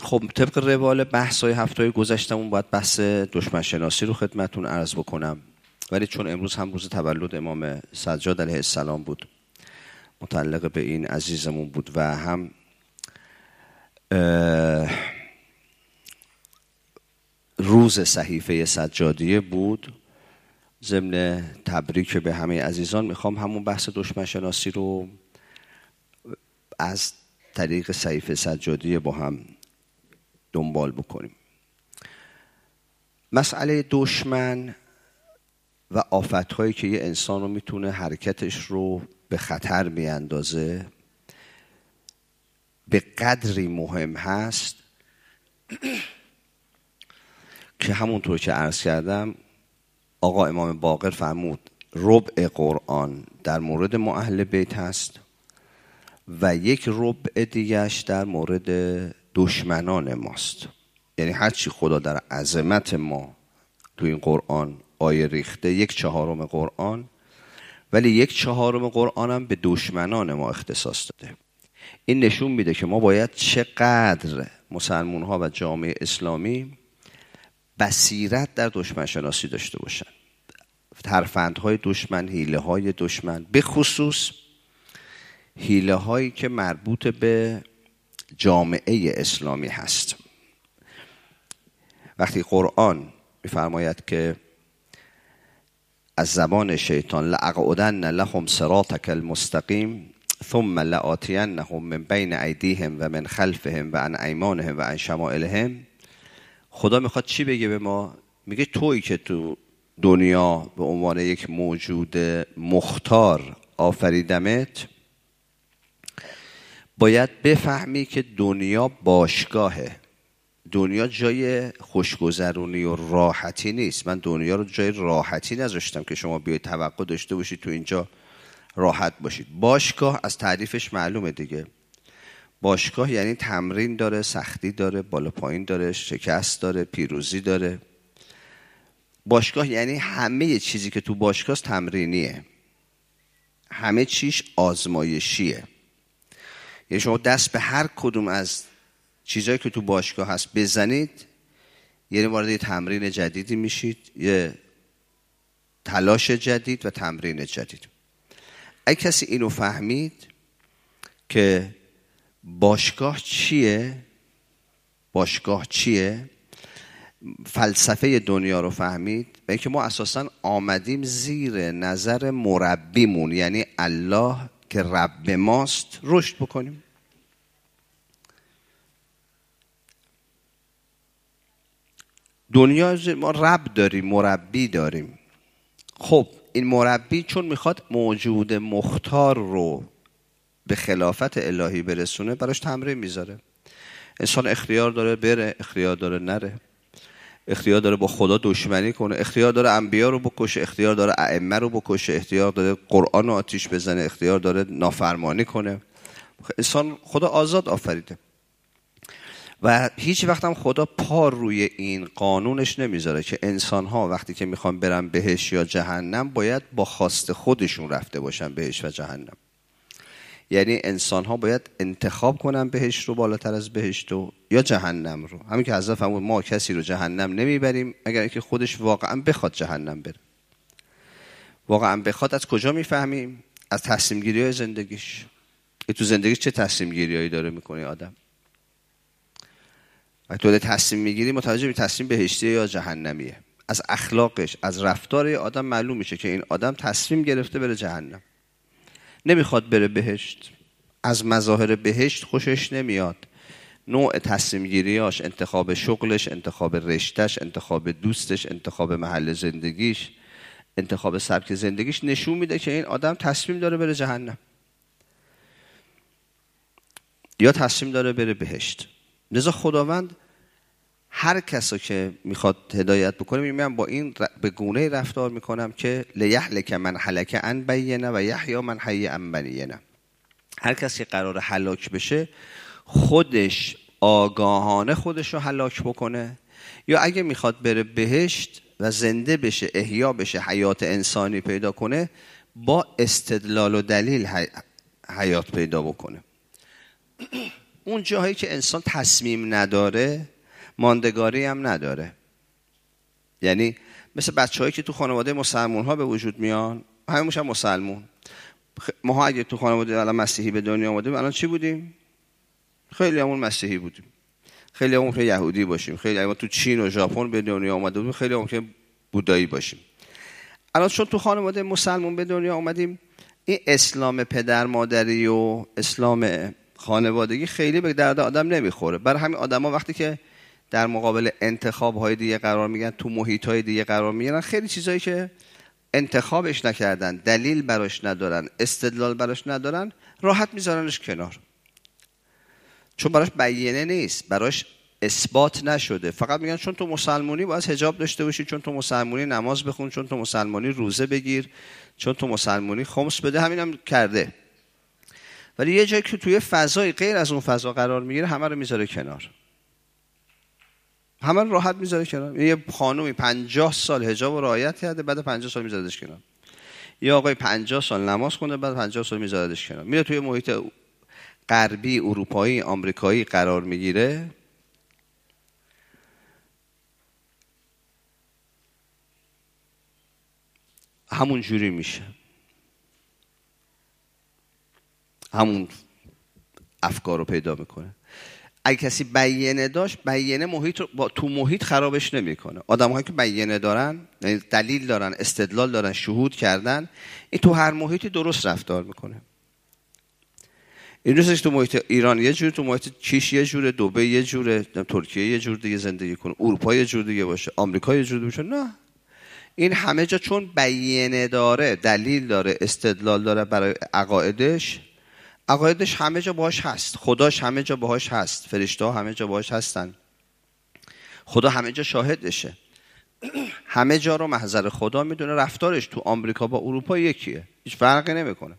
خب طبق روال بحث‌های هفته‌های گذشتمون باید بحث دشمن شناسی رو خدمتون عرض بکنم، ولی چون امروز هم روز تولد امام سجاد علیه السلام بود، متعلق به این عزیزمون بود و هم روز صحیفه سجادیه بود، ضمن تبریک به همه عزیزان میخوام همون بحث دشمن شناسی رو از طریق صحیفه سجادیه با هم دنبال بکنیم. مسئله دشمن و آفت‌هایی که یه انسان رو میتونه حرکتش رو به خطر میاندازه به قدری مهم هست که همونطور که عرض کردم آقا امام باقر فرمود ربع قرآن در مورد ما اهل بیت هست و یک ربع دیگهش در مورد دشمنان ماست. یعنی هرچی خدا در عظمت ما تو این قرآن آیه ریخته 1/4 قرآن، ولی 1/4 قرآن هم به دشمنان ما اختصاص داده. این نشون میده که ما باید چقدر مسلمان ها و جامعه اسلامی بصیرت در دشمن شناسی داشته باشن. ترفندهای دشمن، حیله های دشمن، به خصوص حیله هایی که مربوط به جامعه اسلامی هست. وقتی قرآن میفرماید که از زبان شیطان لأقعدن لهم صراطک المستقیم ثم لآتینهم من بین ایدیهم و من خلفهم و عن ایمانهم و عن شمائلهم، خدا میخواد چی بگه به ما؟ میگه تویی که تو دنیا به عنوان یک موجود مختار آفریدمت، باید بفهمی که دنیا باشگاهه، دنیا جای خوشگذرونی و راحتی نیست. من دنیا رو جای راحتی نذاشتم که شما بیاید توقع داشته باشید تو اینجا راحت باشید. باشگاه از تعریفش معلومه دیگه. باشگاه یعنی تمرین داره، سختی داره، بالا پایین داره، شکست داره، پیروزی داره. باشگاه یعنی همه چیزی که تو باشگاه تمرینیه، همه چیش آزمایشیه. یعنی شما دست به هر کدوم از چیزایی که تو باشگاه هست بزنید، یعنی وارد یه تمرین جدیدی میشید، یه تلاش جدید و تمرین جدید. اگه کسی اینو فهمید که باشگاه چیه، فلسفه دنیا رو فهمید، و اینکه ما اساساً آمدیم زیر نظر مربیمون، یعنی الله که رب ماست، رشد بکنیم. دنیا ما رب داریم، مربی داریم. خب این مربی چون میخواد موجود مختار رو به خلافت الهی برسونه، براش تمرین میذاره. انسان اختیار داره بره، اختیار داره نره، اختیار داره با خدا دشمنی کنه، اختیار داره انبیا رو بکشه، اختیار داره ائمه رو بکشه، اختیار داره قرآن رو آتیش بزنه، اختیار داره نافرمانی کنه. انسان خدا آزاد آفریده و هیچ وقت هم خدا پا روی این قانونش نمیذاره که انسان ها وقتی که میخوان برن بهشت یا جهنم باید با خواست خودشون رفته باشن بهشت و جهنم. یعنی انسان ها باید انتخاب کنن بهشت رو بالاتر از بهشت یا جهنم رو. همین که حضرت فرمود ما کسی رو جهنم نمیبریم اگر اینکه خودش واقعا بخواد جهنم بره. واقعا بخواد از کجا میفهمیم؟ از تصمیم گیری های زندگیش. تو زندگیش چه تصمیم گیری هایی داره میکنه آدم؟ و تو تصمیم میگیری متوجه می تصمیم بهشتی یا جهنمیه. از اخلاقش، از رفتار آدم معلوم میشه که این آدم تصمیم گرفته بره جهنم، نمیخواد بره بهشت. از مظاهر بهشت خوشش نمیاد. نوع تصمیم گیریاش، انتخاب شغلش، انتخاب رشتهش، انتخاب دوستش، انتخاب محل زندگیش، انتخاب سبک زندگیش نشون میده که این آدم تصمیم داره بره جهنم یا تصمیم داره بره بهشت. لذا خداوند هر کسا که میخواد هدایت بکنه میگه من با این به گونه رفتار میکنم که لیهلک من هلک عن بینه و یحیی من حی عن بینه. هر کسی قرار هلاک بشه خودش آگاهانه خودش رو هلاک بکنه، یا اگه میخواد بره بهشت و زنده بشه، احیا بشه، حیات انسانی پیدا کنه، با استدلال و دلیل حیات پیدا بکنه. اون جاهایی که انسان تصمیم نداره ماندگاری هم نداره. یعنی مثل بچه‌هایی که تو خانواده مسلمان ها به وجود میان، همه هم مسلمون. ما اگه تو خانواده الان مسیحی به دنیا آمدیم الان چی بودیم؟ خیلی همون مسیحی بودیم، خیلی همون که یهودی باشیم، خیلی همون تو چین و ژاپن به دنیا آمده بودیم، خیلی همون که بودایی باشیم. الان چون تو خانواده مسلمان به دنیا آمدیم، این اسلام پدر مادری و اسلام خانوادگی خیلی به درد آدم نمیخوره. برای همین آدما وقتی که در مقابل انتخاب‌های دیگه قرار میگیرن، تو محیط‌های دیگه قرار میگیرن، خیلی چیزایی که انتخابش نکردن، دلیل براش ندارن، استدلال براش ندارن، راحت میذارنش کنار. چون براش بیانه نیست، براش اثبات نشده. فقط میگن چون تو مسلمانی باید حجاب داشته باشی، چون تو مسلمانی نماز بخون، چون تو مسلمانی روزه بگیر، چون تو مسلمانی خمس بده. همینم کرده. ولی یه جایی که توی فضای غیر از اون فضا قرار میگیره، همه رو میذاره کنار. همه رو راحت میذاره کنار. یه خانومی 50 سال حجاب رو رعایت کرده، بعد 50 سال میذاردش کنار. یه آقای 50 سال نماز خونده، بعد 50 سال میذاردش کنار. میره توی محیط غربی، اروپایی، آمریکایی قرار میگیره، همون جوری میشه، همون افکار رو پیدا میکنه. اگه کسی بیانه داشت، بیانه محیط رو تو محیط خرابش نمیکنه. آدم‌هایی که بیانه دارن، یعنی دلیل دارن، استدلال دارن، شهود کردن، این تو هر محیطی درست رفتار میکنه. این روزش تو محیط ایران یه جوری، تو محیط کیش یه جوره، دبی یه جوره، ترکیه یه جور دیگه زندگی کنه، اروپا یه جور دیگه باشه، آمریکا یه جور دیگه باشه. نه، این همه جا چون بیانه داره، دلیل داره، استدلال داره برای عقایدش همه جا باهاش هست، خداش همه جا باهاش هست، فرشته ها همه جا باهاش هستن، خدا همه جا شاهدشه، همه جا رو محضر خدا میدونه. رفتارش تو آمریکا با اروپا یکیه، هیچ فرقی نمیکنه.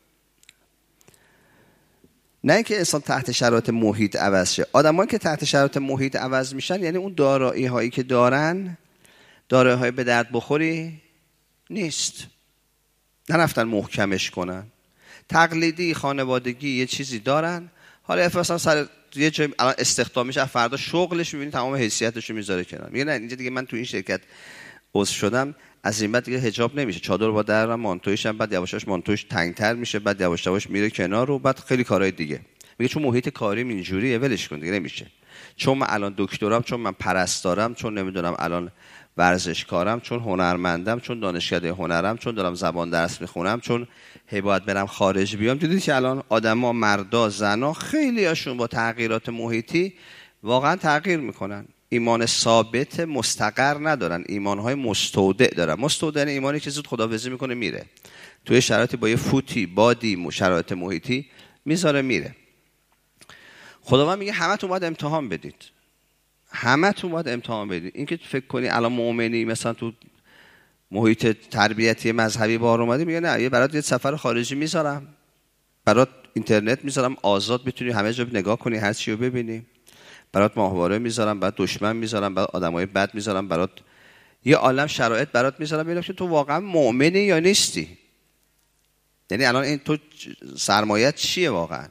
نه اینکه انسان تحت شرایط محیط عوض شه. آدمایی که تحت شرایط محیط عوض میشن، یعنی اون دارایی هایی که دارن، دارایی های به درد بخوری نیست، نرفتن محکمش کنن، تقلیدی خانوادگی یه چیزی دارن. حالا مثلا سر یه جای الان استخدام میشه، فردا شغلش میبینی تمام حیثیتش رو میذاره کنار، میگه نه اینجا دیگه من تو این شرکت عضو شدم، از این بعد دیگه حجاب نمیشه، چادر با درم، مانتویش هم بعد یواشاش مانتویش تنگتر میشه، بعد یواش یواش میره کنار و بعد خیلی کارهای دیگه. میگه چون محیط کاریم اینجوریه، ولش کن دیگه، نمیشه. چون من الان دکترام، چون من پرستارم، چون نمیدونم الان ورزشکارم، چون هنرمندم، چون دانشکده هنرم، چون دارم زبان درس میخونم، چون باید برم خارج بیام. دیدید که الان آدما، مردا، زنا، خیلی هاشون با تغییرات محیطی واقعا تغییر میکنن. ایمان ثابت مستقر ندارن، ایمانهای مستودع دارن. مستودع ایمانی که زود خداحافظی میکنه میره، توی شرایطی با یه فوتی، بادی، شرایط محیطی میذاره میره. خداوند میگه همتون باید امتحان بدید، همتون باید امتحان بدید. این که فکر کنی الان مؤمنی مثلا تو محیط تربیتی مذهبی بار اومدی، میگه نه، یه برات یه سفر خارجی میذارم، برات اینترنت میذارم، آزاد بتونی همه جا نگاه کنی، هر چی رو ببینی، برات ماهواره میذارم، برات دشمن میذارم، برات آدمای بد میذارم، برات یه عالم شرایط برات میذارم، ببینم که تو واقعا مؤمنی یا نیستی. یعنی الان این تو سرمایه‌ات چیه واقعا؟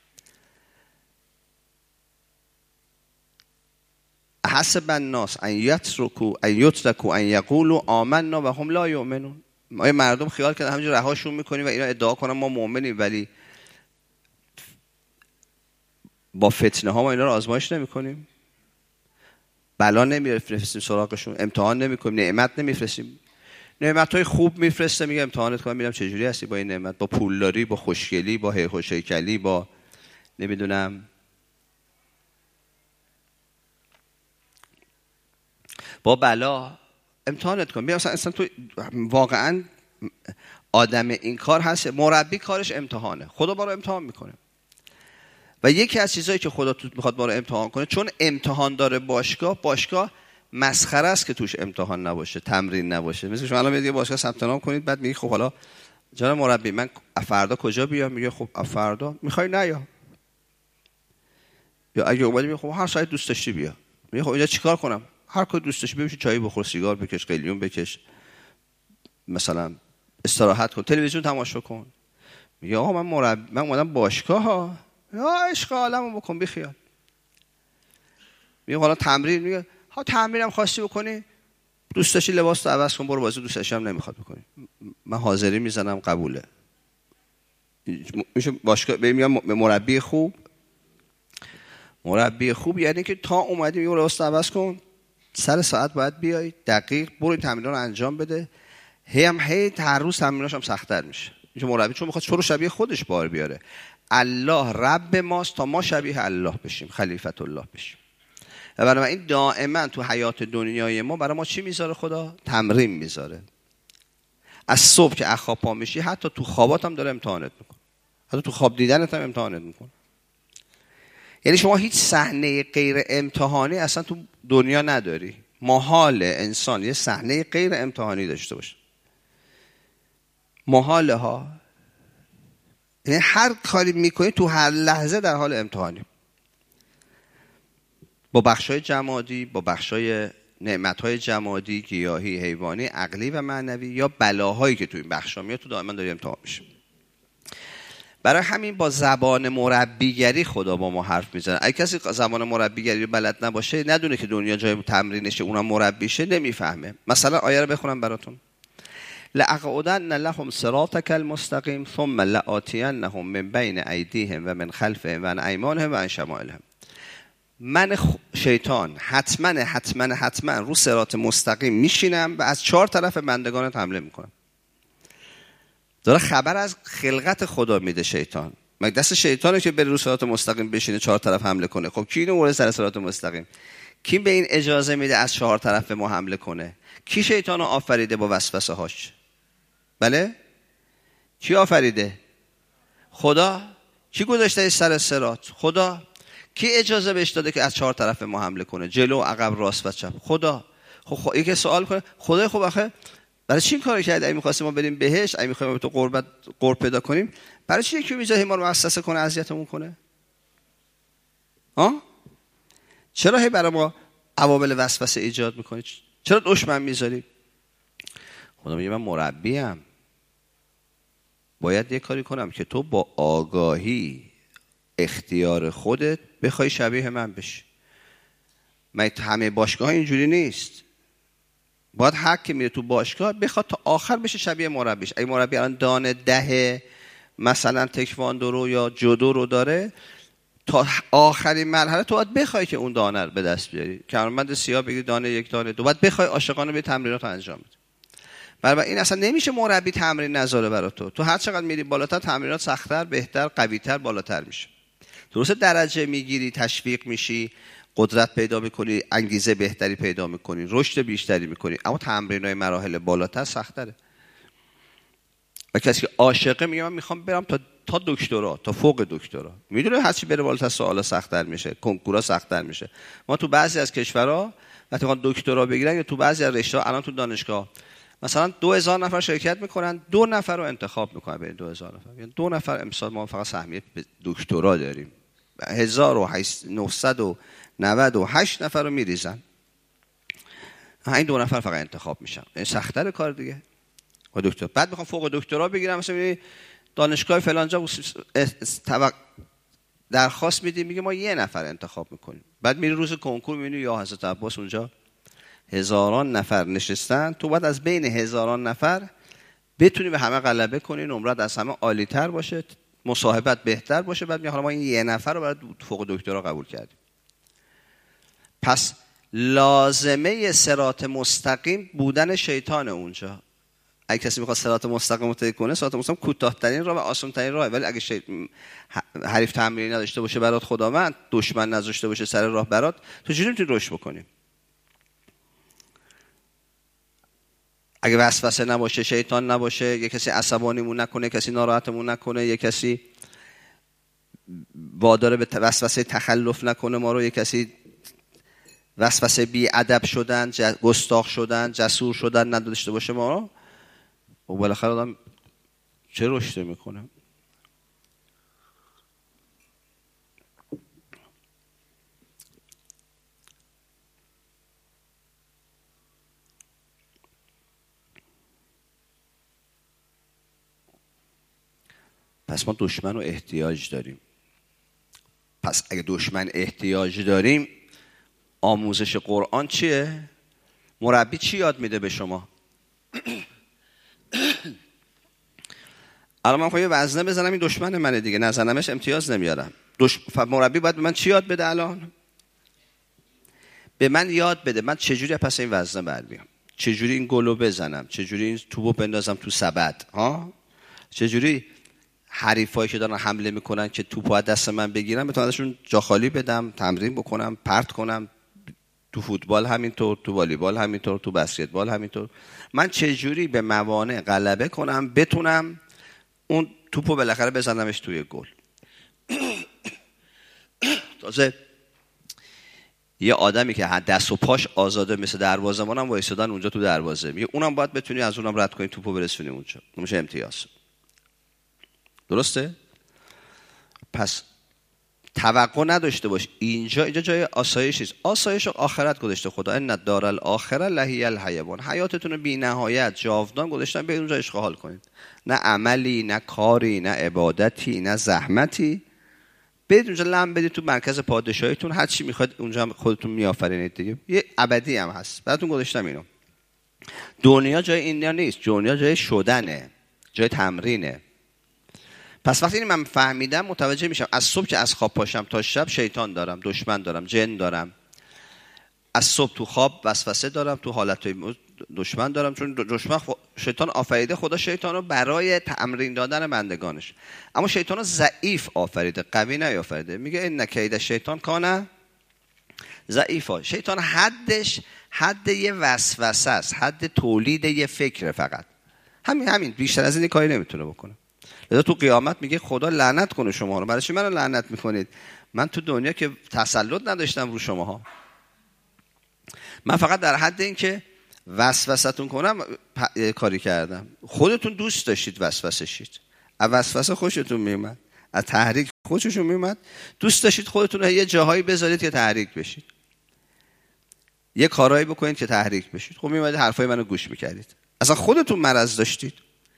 حسب الناس ان یترکوا ان یقولوا آمنا و هم لا یؤمنون. ما مردم خیال کردن همینجوری رهاشون میکنیم و اینا ادعا کنن ما مؤمنیم، ولی با فتنه ها ما اینا رو آزمایش نمیکنیم، بلا نمیفرستیم سراغشون، امتحان نمیکنیم، نعمت نمیفرستیم. نعمت‌های خوب میفرسته، میگه امتحانت کنم ببینم چه جوری هستی با این نعمت، با پولداری، با خوشگلی، با هیکلی، با نمیدونم با بلا، امتحانت کن. بیا اصلا تو واقعا آدم این کار هست. مربی کارش امتحانه، خدا ما رو امتحان میکنه. و یکی از چیزایی که خدا تو میخواد ما رو امتحان کنه، چون امتحان داره باشگاه مسخره است که توش امتحان نباشه، تمرین نباشه. مثل شما الان میگید باشگاه ثبت نام کنید، بعد میگی خب حالا جناب مربی من فردا کجا بیام؟ میگه خب فردا میخوای نیا، یا اگه اومدی میگه خب هر ساعت دوست داشتی بیا. میگه خب اینجا چیکار کنم؟ هر کاری دوست داشتی، ببین چای بخور، سیگار بکش، قلیون بکش، مثلا استراحت کن، تلویزیون تماشا کن. میگه آقا من اومدم باشگاه ها، یا عشق عالمو بکن بی خیال. میگه حالا تمرین، میگه ها تمرینم خواستی بکنی، دوست داشتی لباس رو عوض کن برو بازی، دوست داشتی هم نمیخواد بکنی، من حاضری میزنم قبوله. میشه باشگاه میگم مربی خوب. مربی خوب یعنی که تا اومدی میگه لباس رو عوض کن، سر ساعت باید بیای، دقیق برو این تمرین رو انجام بده. هی هر روز تمریناش هم سخت‌تر میشه. میشه مربی چون میخواد تو رو شبیه خودش بار بیاره. الله رب ماست تا ما شبیه الله بشیم، خلیفت الله بشیم. و بنابراین دائما تو حیات دنیای ما برای ما چی میذاره خدا؟ تمرین میذاره. از صبح که از خواب پا میشی حتی تو خوابات هم داره امتحانت میکنه، حتی تو خواب دیدنت هم امتحانت میکنه. یعنی شما هیچ صحنه غیر امتحانی اصلا تو دنیا نداری. محال انسان یه صحنه غیر امتحانی داشته باشه. محاله ها. یعنی هر کاری میکنی تو هر لحظه در حال امتحانی، با بخشای جمادی، با بخشای نعمتهای جمادی، گیاهی، حیوانی، عقلی و معنوی، یا بلاهایی که تو این بخشا میاد، تو دائما داری امتحان میشه. برای همین با زبان مربیگری خدا با ما حرف میزنه. اگه کسی زبان مربیگری رو بلد نباشه، ندونه که دنیا جای تمرینشه، اونم مربیشه، نمیفهمه. مثلا آیه رو بخونم براتون. لأقعدن لهم صراطك المستقیم ثم لآتینهم من بین ایدیهم و من خلفهم و عن ایمانهم و عن شمائلهم. من شیطان حتما رو صراط مستقیم میشینم و از 4 طرف بندگانت حمله میکنم. داره خبر از خلقت خدا میده شیطان. مگه دست شیطانه که بره رو صراط مستقیم بشینه 4 طرف حمله کنه؟ خب کی اینو ورده سر صراط مستقیم؟ کی به این اجازه میده از 4 طرف به ما حمله کنه؟ کی شیطانو آفریده با وسوسه هاش؟ بله؟ کی آفریده؟ خدا. کی گذاشته سر صراط؟ خدا. کی اجازه بهش داده که از 4 طرف ما حمله کنه؟ جلو، عقب، راست و چپ. خدا. خب یکی سوال کنه خدا خب آخه برای چی این کارو کردی؟ اگه می‌خواستیم ما بریم بهشت، اگه می‌خوایم تو قرب پیدا کنیم، برای چی یکی می‌ذاره ما رو وسوسه کنه، اذیتمون کنه؟ ها؟ چرا هی برای ما عوامل وسوسه ایجاد می‌کنی؟ چرا دشمن می‌ذاری؟ خدا میگه من مربیم، باید یه کاری کنم که تو با آگاهی اختیار خودت بخوای شبیه من بشی. من همه باشگاه اینجوری نیست. باید هر کی میره تو باشگاه بخواد تا آخر بشه شبیه مربیش. اگه مربی الان دانه 10 مثلا تکواندو رو یا جودو رو داره، تا آخرین مرحله تو باید بخوای که اون دانه رو به دست بیاری. کمربند سیاه بگی دانه 1 دانه 2، باید بخوای عاشقانه به تمرینات انجام بدی. برای این اصلا نمیشه مربی تمرین نذاره برای تو هر چقدر میری بالاتر تمرینات سخت‌تر، بهتر، قوی‌تر، بالاتر میشه. درسته درجه میگیری، تشویق میشی، قدرت پیدا میکنی، انگیزه بهتری پیدا میکنی، رشد بیشتری میکنی، اما تمرینای مراحل بالاتر سخت‌تره. و کسی که عاشقه میگه من میخوام برم تا دکترا، تا فوق دکترا. میدونه هر چی بره بالاتر سوالا سخت‌تر میشه، کنکورا سخت‌تر میشه. ما تو بعضی از کشورها وقتی میخوان دکترا بگیرن یا تو بعضی از رشته‌ها الان تو دانشگاه مثلا 2000 نفر شرکت میکنن، 2 نفر رو انتخاب میکنن بین 2000 نفر. یعنی 2 نفر امسال ما فقط سهمیه دکترا داریم. 1998 نفر رو میریزن. این 2 نفر فقط انتخاب میشن. این سخت‌تر کار دیگه. و دکتر بعد میخوام فوق دکترا بگیرم، مثلا میبینی دانشگاه فلانجا درخواست میدی، میگه ما 1 نفر انتخاب میکنیم. بعد میری روز کنکور میبینی یا حضرت عباس اونجا هزاران نفر نشستن، تو باید از بین هزاران نفر بتونی به همه غلبه کنی، نمرت از همه عالی تر باشه، مصاحبت بهتر باشه. بعد میگه حالا ما این 1 نفر رو برای فوق دکترا قبول کردیم. پس لازمه صراط مستقیم بودن شیطان اونجا. اگه کسی میخواد صراط مستقیم رو طی کنه، صراط مستقیم کوتاه‌ترین راه و آسان‌ترین راه. ولی اگه حریف تمرینی نداشته باشه برات خداوند، دشمن نذاشته باشه سر راه برات، تو چجوری میتونی رشد بکنی؟ اگه وسوسه نباشه، شیطان نباشه، یه کسی عصبانیمون نکنه، کسی ناراحتمون نکنه، یه کسی وادار به وسوسه تخلف نکنه ما رو، یه کسی وسوسه بی ادب شدن، گستاخ شدن، جسور شدن نداشته باشه ما رو، و بالاخره آدم چه رشد میکنه؟ پس ما دشمن رو احتیاج داریم. پس اگه دشمن احتیاج داریم، آموزش قرآن چیه؟ مربی چی یاد میده به شما؟ الان من خواهی وزنه بزنم، این دشمن منه دیگه، نزنمش امتیاز نمیارم. مربی باید به من چی یاد بده الان؟ به من یاد بده من چجوری پس این وزنه برمیام، چجوری این گلو بزنم، چجوری این توپو بندازم تو سبد، چجوری حریفایی که دارن حمله میکنن که توپو از دست من بگیرن بتونم ازشون جا خالی بدم، تمرین بکنم، پرت کنم. تو فوتبال همینطور، تو والیبال همینطور، تو بسکتبال همینطور. من چجوری به موانع غلبه کنم بتونم اون توپو بالاخره بزنمش توی گل. تازه یه آدمی که دست و پاش آزاده مثل دروازه‌بان هم وایسادن اونجا تو دروازه، میگه اونم باید بتونی از اونم رد کنی توپو برسونی اونجا، میشه امتیاز. درسته؟ پس توقع نداشته باش اینجا جای آسایش نیست. آسایش آخرت گذاشته خدا، ان الدار الاخره لهی الحیوان. حیاتتون رو بی نهایت جاودان گذاشتن، به اونجا اشغال کنید. نه عملی، نه کاری، نه عبادتی، نه زحمتی. برید اونجا لم بدید تو مرکز پادشاهیتون، هر چی میخواد اونجا هم خودتون میآفرینید دیگه. یه ابدی هم هست براتون گذاشتم اینو. دنیا جای اینجا نیست، دنیا جای شدنه، جای تمرینه. پس وقتی من فهمیدم متوجه میشم از صبح که از خواب پاشم تا شب شیطان دارم، دشمن دارم، جن دارم. از صبح تو خواب وسوسه دارم، تو حالتهای دشمن دارم، چون دشمن شیطان آفریده خدا شیطان رو برای تمرین دادن بندگانش. اما شیطان رو ضعیف آفریده، قوی نیافریده. میگه ان کید شیطان کان ضعیفا. شیطان حدش حد یه وسوسه است، حد تولید یه فکر، فقط همین بیشتر از این کاری نمیتونه بکنه. لذا تو قیامت میگه خدا لعنت کنه شما رو. برای چی منو لعنت میکنید؟ من تو دنیا که تسلط نداشتم رو شماها. من فقط در حد این که وسوسه‌تون کنم کاری کردم. خودتون دوست داشتید وسوسه شید، از وسوسه خوشتون میومد، از تحریک خوشتون میومد، دوست داشتید خودتون رو یه جاهایی بذارید که تحریک بشید، یه کارایی بکنید که تحریک بشید. خب میومدید حرفای منو گوش میکردید، اصلا خودتون مرض داشتید.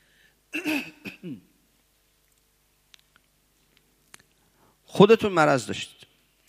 خودتون مرض داشتید.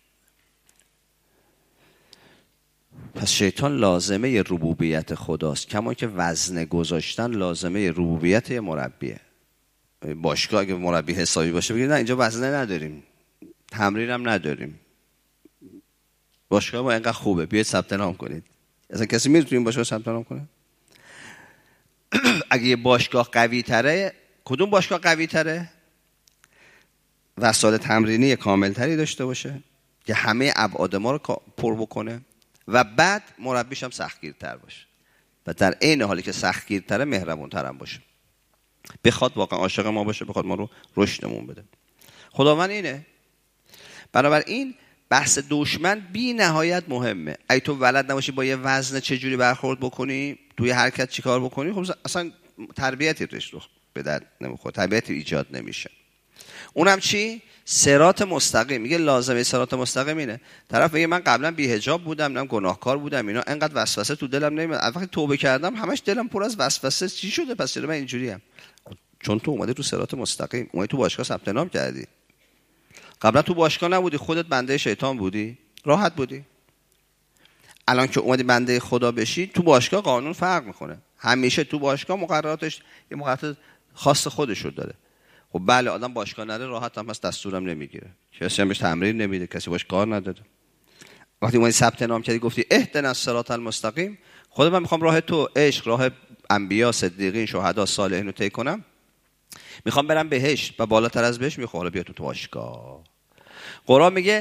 پس شیطان لازمه ربوبیت خداست، کما که وزنه گذاشتن لازمه ربوبیت مربیه. باشگاه اگه مربی حسابی باشه بگید نه اینجا وزنه نداریم، تمرین هم نداریم، باشگاه ما اینقدر خوبه بیاید ثبت نام کنید. اصلا کسی میره تو این باشگاه ثبت نام کنه؟ اگه یه باشگاه قوی تره، کدوم باشگاه قوی تره؟ وسایل تمرینی کامل تری داشته باشه که همه ابعاد ما رو پر بکنه و بعد مربیش هم سختگیرتر باشه و در عین حالی که سختگیرتره مهربونتر هم باشه، بخواد واقعا عاشق ما باشه، بخواد ما رو رشدمون بده. خداوند اینه. بنابراین بحث دشمن بی نهایت مهمه. اگه تو بلد نباشی با یه وزن چجوری برخورد بکنی، توی حرکت چیکار بکنی، خب اصلا تربیتی رشد به درد نمیخوره، تربیتی ایجاد نمیشه. اونم چی؟ صراط مستقیم. میگه لازمه صراط مستقیم اینه. طرف میگه من قبلا بی‌حجاب بودم، من گناهکار بودم، اینا انقدر وسوسه تو دلم نمیاد، وقتی توبه کردم همش دلم پر از وسوسه، چی شده پس چرا من اینجوریم؟ چون تو اومدی تو صراط مستقیم، اومدی تو باشگاه ثبت نام کردی. قبلا تو باشگاه نبودی، خودت بنده شیطان بودی، راحت بودی. الان که اومدی بنده خدا بشی، تو باشگاه قانون فرق میکنه. همیشه تو باشگاه مقرراتش یه مقررات خاص خودش رو داره. خب بله آدم باشگاه نره راحت هم پس دستورم نمیگیره، کسی هم بهش تمرین نمیده، کسی باش کار نداره. وقتی اومدی ثبت نام کردی گفتی اهدنا الصراط المستقیم، خود من میخوام راه تو عشق، راه انبیا، صدیقین، شهدا، صالحین رو طی کنم، میخوام برم بهشت و بالاتر از بهشت میخوام حالا بیا تو باشگاه. قرآن میگه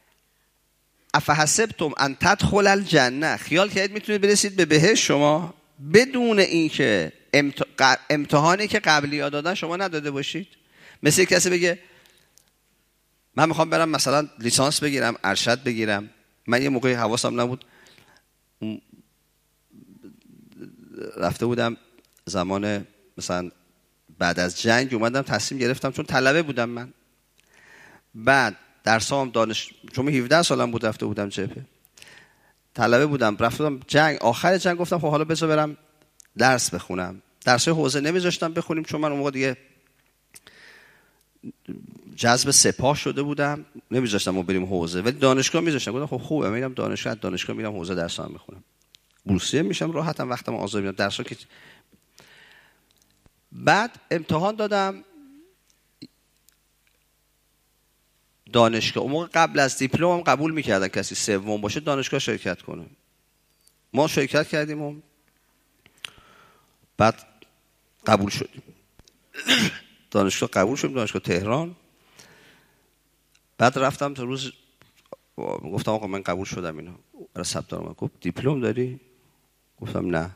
افحسبتم ان تدخل الجنه، خیال کردید میتونید برسید به بهشت شما بدون اینکه امتحانی که قبلی‌ها دادن شما نداده باشید؟ مثل کسی بگه من میخوام برم مثلا لیسانس بگیرم، ارشد بگیرم. من یه موقعی حواسم نبود، رفته بودم زمان مثلا بعد از جنگ اومدم تصمیم گرفتم، چون طلبه بودم من، بعد درسام چون 17 سالم بود رفته بودم جبهه، طلبه بودم، رفته بودم جنگ، آخر جنگ گفتم خب حالا بذار برم درس بخونم. درسای حوزه نمیذاشتم بخونیم چون من اون موقع دیگه جذب سپاه شده بودم، نمیذاشتم ما بریم حوزه، ولی دانشگاه میذاشتم. گفتم خب خوبه میرم دانشگاه میرم حوزه درسام میخونم، بورسیه میشم، راحتم وقتم آزاد میرم درسا که. بعد امتحان دادم دانشگاه. اون موقع قبل از دیپلم قبول میکردن کسی سوم باشه دانشگاه شرکت کنه. ما شرکت کردیم و بعد قبول شدیم. دانشگاه قبول شدیم، دانشگاه تهران. بعد رفتم تا روز گفتم آقا من قبول شدم اینا برای ثبت نام. گفت دیپلم داری؟ گفتم نه.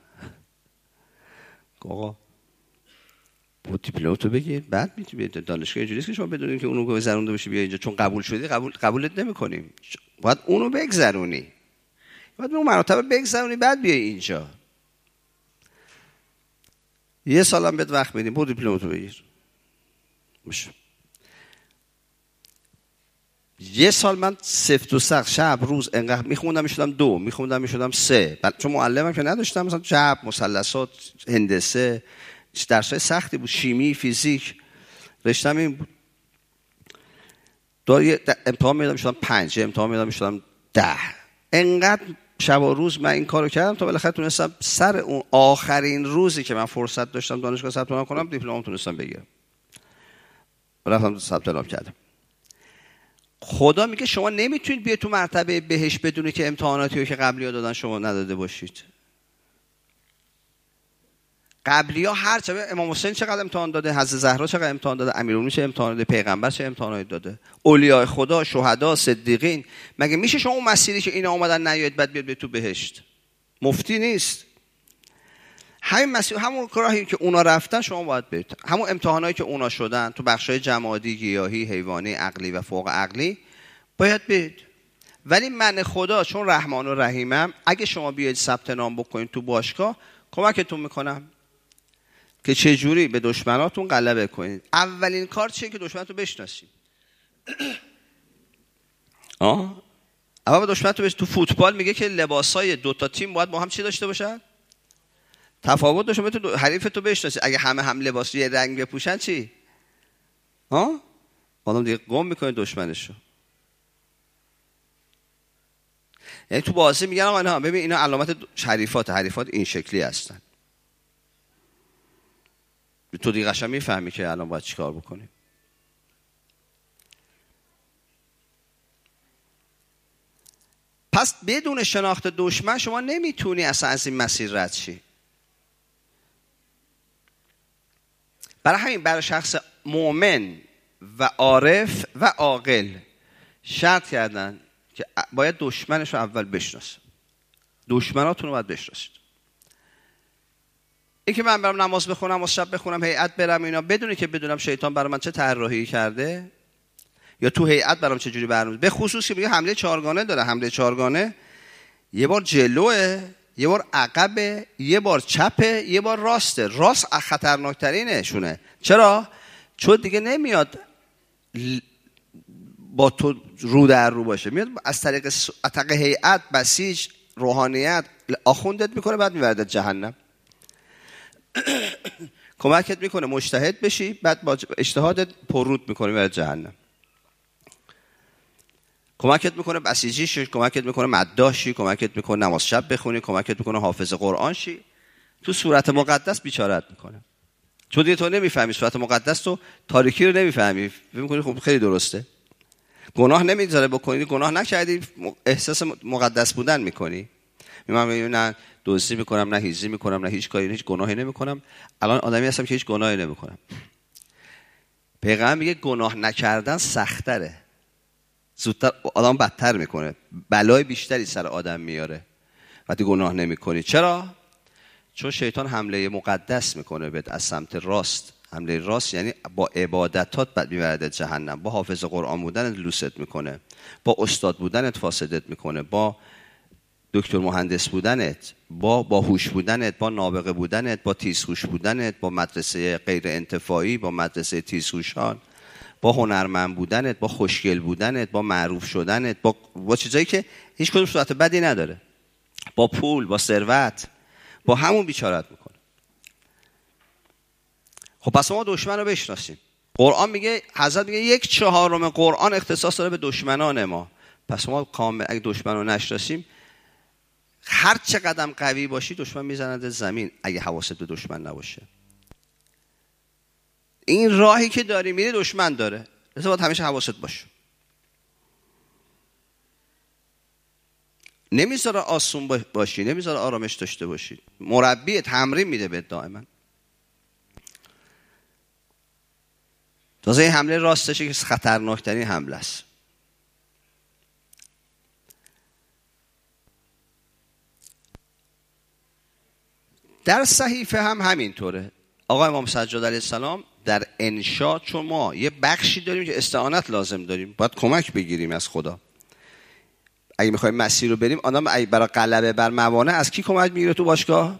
آقا بود دیپلم تو بگیر بعد میتونی دانشگاه. اینجوریه که شما بدونید که اونو گذرونده باشی بیا اینجا، چون قبول شدی قبولت نمی‌کنیم. باید اونو بگذرونی، باید اون مراتب بگذرونی بعد بیای اینجا. یه سالم بهت وقت میدیم، برو دیپلم تو بگیر. باشه. یه سال من سفت و سخت شب روز انقدر میخوندم میشدم 2، میخوندم میشدم 3. چون معلمم که نداشتم، مثلا جبر، مثلثات، هندسه، درسای سختی بود، شیمی، فیزیک، رشتم این بود. امتحان میدادم میشدم 5، امتحان میدادم میشدم 10. انقدر شب و روز من این کارو کردم تا بالاخره تونستم سر اون آخرین روزی که من فرصت داشتم دانشگاه ثبت نام کنم دیپلمم تونستم بگیرم. رفتم ثبت نام کردم. خدا میگه شما نمیتونید بیاید تو مرتبه بهش بدونی که امتحاناتی رو که قبلی‌ها دادن شما نداده باشید. قبلی‌ها هر چه امام حسین چقدر امتحان داده، حضرت زهرا چقدر امتحان داده، امیرالمومنین چه امتحان داده، پیغمبر چه امتحاناتی داده، اولیاء خدا، شهدا، صدیقین. مگه میشه شما اون مسیری که اینا اومدن نیاید بعد بیاد تو بهشت؟ مفتی نیست. همین مسیر، همون راهی که اونا رفتن شما باید برید. همون امتحانایی که اونا شدن تو بخشای جمادی، گیاهی، حیوانی، عقلی و فوق عقلی باید برید. ولی من خدا چون رحمان و رحیمم اگه شما بیاید ثبت نام بکنید تو باشگاه کمکتون میکنم که چه جوری به دشمناتون غلبه کنید. اولین کار چیه که دشمنتو بشناسید. اول به دشمنتو بشناسید. تو فوتبال میگه که لباسای دو تا تیم باید با هم چی داشته باشن؟ تفاوت داشته باشه. تو حریفتو بشناسید. اگه هم لباس یه رنگ بپوشن چی؟ آدم دیگه گم میکنه دشمنشو. یعنی تو بازی میگن آقا نه ببین اینا علامت حریفات این شکلی هستن. تو دیگه قشنگ میفهمی که الان باید چیکار بکنی. پس بدون شناخت دشمن شما نمیتونی اصلا از این مسیر رد شی. برای همین برای شخص مؤمن و عارف و عاقل شرط کردن که باید دشمنش رو اول بشناسه. دشمناتون رو باید بشناسید. این که من برم نماز بخونم، نماز شب بخونم، هیئت برم اینا، بدونی که بدونم شیطان برای من چه طراحی کرده یا تو هیئت برام چه جوری برنامه. به خصوص که میگه حمله 4گانه داره. حمله 4گانه یه بار جلوه، یه بار عقبه، یه بار چپه، یه بار راسته. راست خطرناکترینشونه. چرا؟ چون دیگه نمیاد با تو رو در رو باشه، میاد از طریق هیئت، بسیج، روحانیت آخوندت میکنه، بعد میبردت جهنم. کمکت میکنه مجتهد بشی، بعد با اجتهادت پررود میکنه میبرد جهنم. کمکت میکنه بسیجی شی، کمکت میکنه مداح شی، کمکت میکنه نماز شب بخونی، کمکت میکنه حافظ قرآن شی. تو سورت مقدس بیچارت میکنه. چون دیگه تو نمیفهمی سورت مقدس، تو تاریکی رو نمیفهمی، فکر میکنی خب خیلی درسته. گناه نمیذاره بکنی، گناه نکردی احساس مقدس بودن میکنی. میگم نه دوستی میکنم، نه هیزی میکنم، نه هیچ کاری، هیچ گناهی نمیکنم. الان آدمی هستم که هیچ گناهی نمیکنم. پیغمبر میگه گناه نکردن سخت‌تره. زودتر آدم بدتر میکنه، بلای بیشتری سر آدم میاره وقتی گناه نمیکنی. چرا؟ چون شیطان حمله مقدس میکنه بهت از سمت راست. حمله راست یعنی با عبادتات بعد میبرد جهنم. با حافظ قرآن بودنت لوست میکنه، با استاد بودنت فاسدت میکنه، با دکتر مهندس بودنت، با باهوش بودنت، با نابغه بودنت، با تیزهوش بودنت، با مدرسه غیر انتفاعی، با مدرسه تیزهوشان، با هنرمند بودنت، با خوشگل بودنت، با معروف شدنت، با چیزایی که هیچ کدوم صورت بدی نداره، با پول، با ثروت، با همون بیچارت میکنه. خب پس ما دشمن رو بشناسیم. قرآن میگه، حضرت میگه 1/4 قرآن اختصاص داره به دشمنان ما. پس ما کامل اگه دشمن رو نشناسیم، هر چه قدم قوی باشی دشمن میزنند زمین اگه حواست به دشمن نباشه. این راهی که داری میری دشمن داره، لذا باید همیشه حواست باشه. نمیذاره آسون باشی، نمیذاره آرامش داشته باشی. مربی تمرین میده به دائما. تازه این حمله راستشه که خطرناکترین حمله است. در صحیفه هم همینطوره. آقا امام سجاد علیه السلام در انشاء، چون ما یه بخشی داریم که استعانت لازم داریم، باید کمک بگیریم از خدا. اگه میخوایم مسیر رو بریم، آدم اگه برای غلبه بر موانع از کی کمک میگیره تو باشگاه؟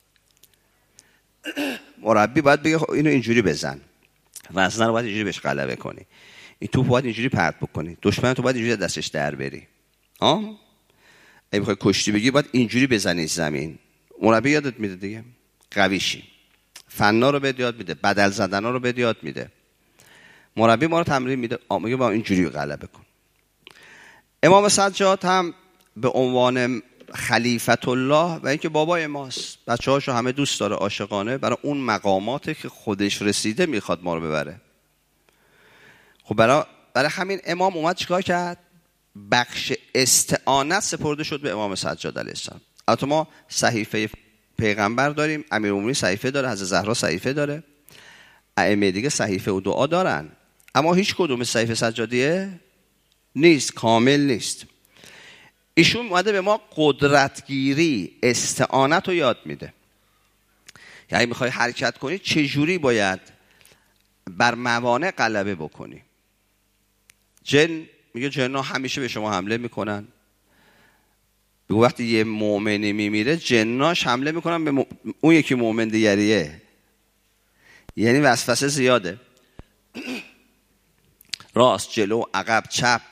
مربی باید بگه اینو اینجوری بزن، وزنه رو باید اینجوری بهش غلبه کنی، این توپ باید اینجوری پرت بکنی، دشمن تو باید اینجوری دستش در بری. اگه میخوای کشتی بگی باید اینجوری بزنی زمین. مربی یادت میده دیگه، قوی شی. فنا رو بهت یاد میده، بدل زدنا رو بهت یاد میده. مربی ما رو تمرین میده، میگه با اینجوری غلبه کن. امام سجاد هم به عنوان خلیفت الله و اینکه بابای ماست، بچه‌هاشو همه دوست داره، عاشقانه برای اون مقاماتی که خودش رسیده میخواد ما رو ببره. خب برای همین امام اومد چیکار کرد؟ بخش استعانت سپرده شد به امام سجاد علیه السلام. البته ما صحیفه پیغمبر داریم، امیرالمومنین صحیفه داره، حضرت زهرا صحیفه داره، ائمه دیگه صحیفه و دعا دارن، اما هیچ کدوم صحیفه سجادیه نیست، کامل نیست. ایشون اومده به ما قدرتگیری، استعانت رو یاد میده. یعنی میخوای حرکت کنی چجوری باید بر موانع غلبه بکنی. جن میگه جن‌ها همیشه به شما حمله میکنن. بگو وقتی یه مؤمنی میمیره جناش حمله میکنن به اون یکی مؤمن دیگریه. یعنی وسوسه زیاده. راست، جلو، عقب، چپ.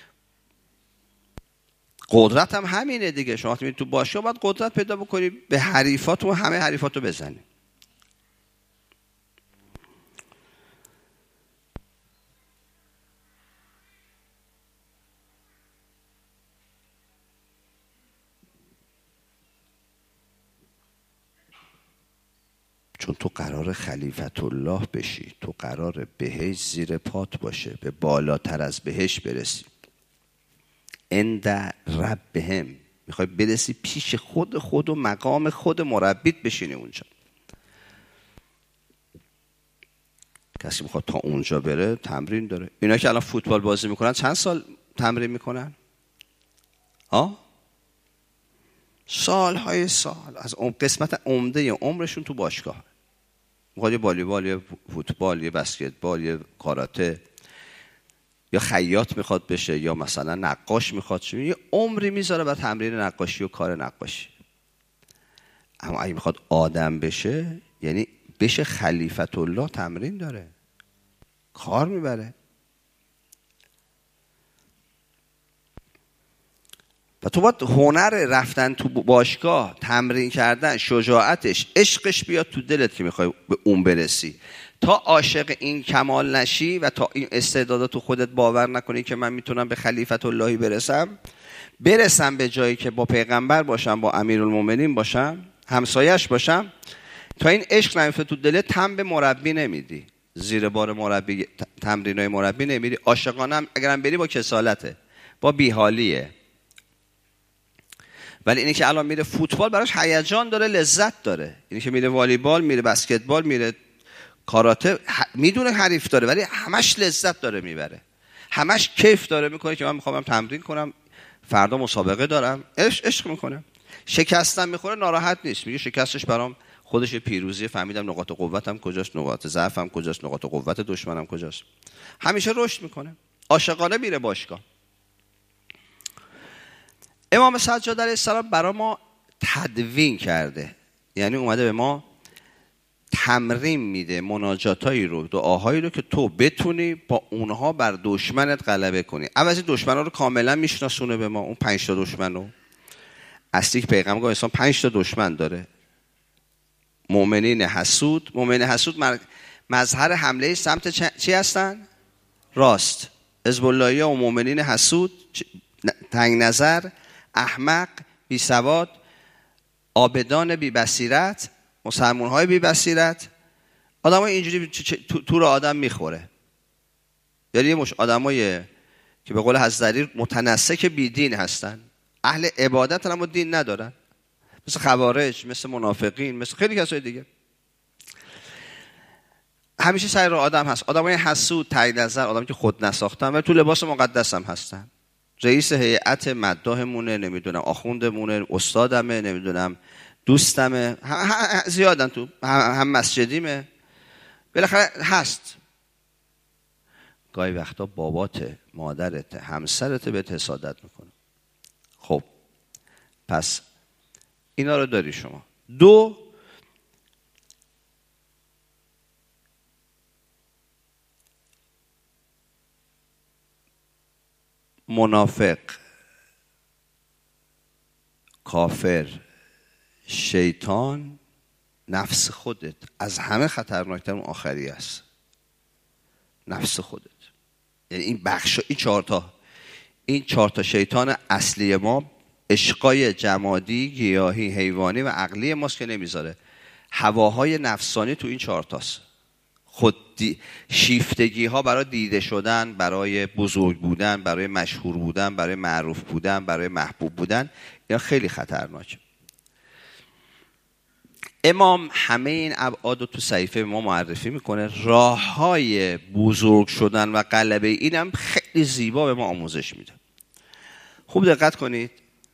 قدرت هم همینه دیگه. شما وقتی تو باشگاه باید قدرت پیدا بکنی به حریفاتون، همه حریفاتو بزنی. چون تو قرار خلیفت الله بشی، تو قرار بهشت زیر پات باشه، به بالاتر از بهشت برسی. عند ربهم، میخوای برسی پیش خود و مقام خود مربیت بشینی اونجا. کسی میخواد تا اونجا بره تمرین داره. اینا که الان فوتبال بازی میکنن چند سال تمرین میکنن؟ سالهای سال. از قسمت عمده عمرشون تو باشگاه. میخواد یه والیبال، یه فوتبال، یه بسکتبال، یه کاراته، یا خیاط میخواد بشه، یا مثلا نقاش میخواد شه، یه عمری میذاره برای تمرین نقاشی و کار نقاشی. اما اگه میخواد آدم بشه، یعنی بشه خلیفت الله، تمرین داره، کار میبره. و تو باید هنر رفتن تو باشگاه، تمرین کردن، شجاعتش، عشقش بیاد تو دلت که میخوای به اون برسی. تا عاشق این کمال نشی و تا این استعدادات تو خودت باور نکنی که من میتونم به خلیفت اللهی برسم به جایی که با پیغمبر باشم، با امیرالمومنین باشم، همسایش باشم، تا این عشق نمیفته تو دلت، تن به مربی نمیدی، زیر بار مربی، تمرینای مربی نمیدی. عاشقانه هم اگرم بری با کسالته، با بیحالیه. ولی اینی که الان میره فوتبال براش هیجان داره، لذت داره. اینی که میره والیبال، میره بسکتبال، میره کاراته، میدونه حریف داره ولی همش لذت داره میبره، همش کیف داره میکنه که من میخوام تمرین کنم، فردا مسابقه دارم. عشق میکنه. شکستم میخوره ناراحت نیست، میگه شکستش برام خودش پیروزی، فهمیدم نقاط قوتم کجاست، نقاط ضعفم کجاست، نقاط قوت دشمنم کجاست. همیشه رشد میکنه. عاشقانه میره باشگاه. امام سجاد علیه السلام برای ما تدوین کرده، یعنی اومده به ما تمرین میده، مناجاتایی رو، دعاهایی رو که تو بتونی با اونها بر دشمنت غلبه کنی. اول دشمنا رو کاملا میشناسونه به ما، اون 5 تا دشمن رو. اصلی که پیغمبر انسان 5 تا دشمن داره. مؤمنین حسود. مؤمن حسود مظهر حمله سمت چی هستن؟ راست. حزب اللهی و مؤمنین حسود، تنگ نظر، احمق، بی سواد، عابدان بی بصیرت، مسلمان های بی بصیرت. آدم های اینجوری تو رو آدم میخوره. یعنی یه مش آدم های که به قول حضرت متنسک بی دین هستن، اهل عبادت هم و دین ندارن، مثل خوارج، مثل منافقین، مثل خیلی کسای دیگه. همیشه سر رو آدم هست. آدم های حسود، تنگ نظر، آدمی که خود نساختن و تو لباس مقدس هم هستن. رئیس هیئت مداحمونه، نمیدونم آخوندمونه، استادمه، نمیدونم دوستمه، زیادن تو، هم مسجدیمه، بالاخره هست. گاهی وقتا بابات، مادرت، همسرت بهت حسادت میکنه. خب پس اینا رو داری شما. دو، منافق، کافر، شیطان، نفس خودت. از همه خطرناکتر اون آخری است، نفس خودت. یعنی این بخش، این چهار تا شیطان اصلی ما، عشقای جمادی، گیاهی، حیوانی و عقلی ماست که نمیذاره. هواهای نفسانی تو این 4 تاست. شیفتگی ها برای دیده شدن، برای بزرگ بودن، برای مشهور بودن، برای معروف بودن، برای محبوب بودن، یا خیلی خطرناکه. امام همه این ابعاد رو تو صحیفه ما معرفی میکنه. راه های بزرگ شدن و غلبه اینم خیلی زیبا به ما آموزش میده. خوب دقت کنید.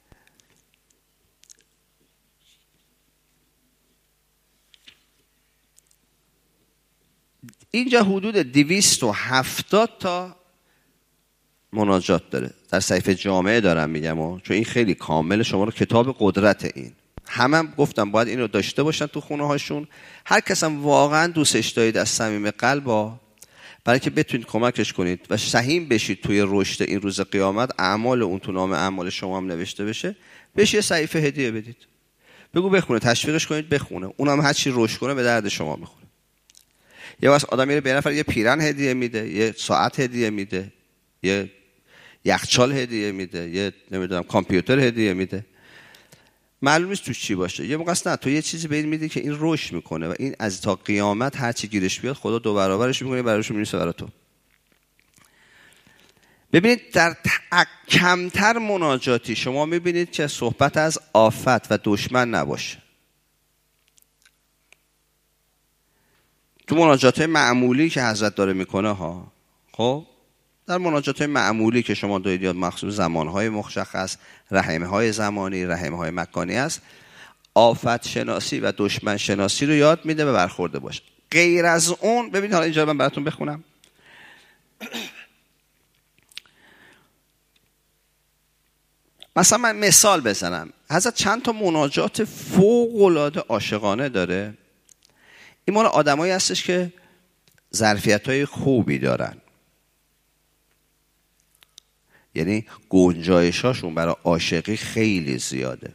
اینجا حدود 270 تا مناجات داره. در صحیفه جامعه دارم میگم، چون این خیلی کامل. شما رو کتاب قدرت این هم گفتم باید این رو داشته باشن تو خونه هاشون. هر کس هم واقعا دوستش دارید از صمیم قلب، برای که بتونید کمکش کنید و سهیم بشید توی رشد این روز قیامت، اعمال اون تو نام اعمال شما هم نوشته بشه، بهش یه صحیفه هدیه بدید، بگو بخونه، تشویقش کنید بخونه. اونم هر چی رشد کنه به درد شما میخوره. یا واسه آدم میره به نفر یه پیرن هدیه میده، یه ساعت هدیه میده، یه یخچال هدیه میده، یه نمیدونم کامپیوتر هدیه میده، معلوم نیست توش چی باشه. یه موقع نه تو یه چیزی به این میدی که این رشد میکنه و این از تا قیامت هر چی گیرش بیاد خدا 2 برابرش میکنه، براشون میرسه برای تو. ببینید در کمتر مناجاتی شما میبینید که صحبت از آفت و دشمن نباشه. تو مناجات معمولی که حضرت داره میکنه ها، خب در مناجات معمولی که شما دارید یاد، مخصوص زمانهای مشخص، رحمهای زمانی، رحمهای مکانی است، آفت شناسی و دشمن شناسی رو یاد میده و برخورده باشه. غیر از اون ببینید، حالا اینجا من براتون بخونم. مثلا من مثال بزنم، حضرت چند تا مناجات فوق‌العاده عاشقانه داره. این مال آدمایی هستش که ظرفیت‌های خوبی دارن، یعنی گنجایش‌هاشون برای عاشقی خیلی زیاده.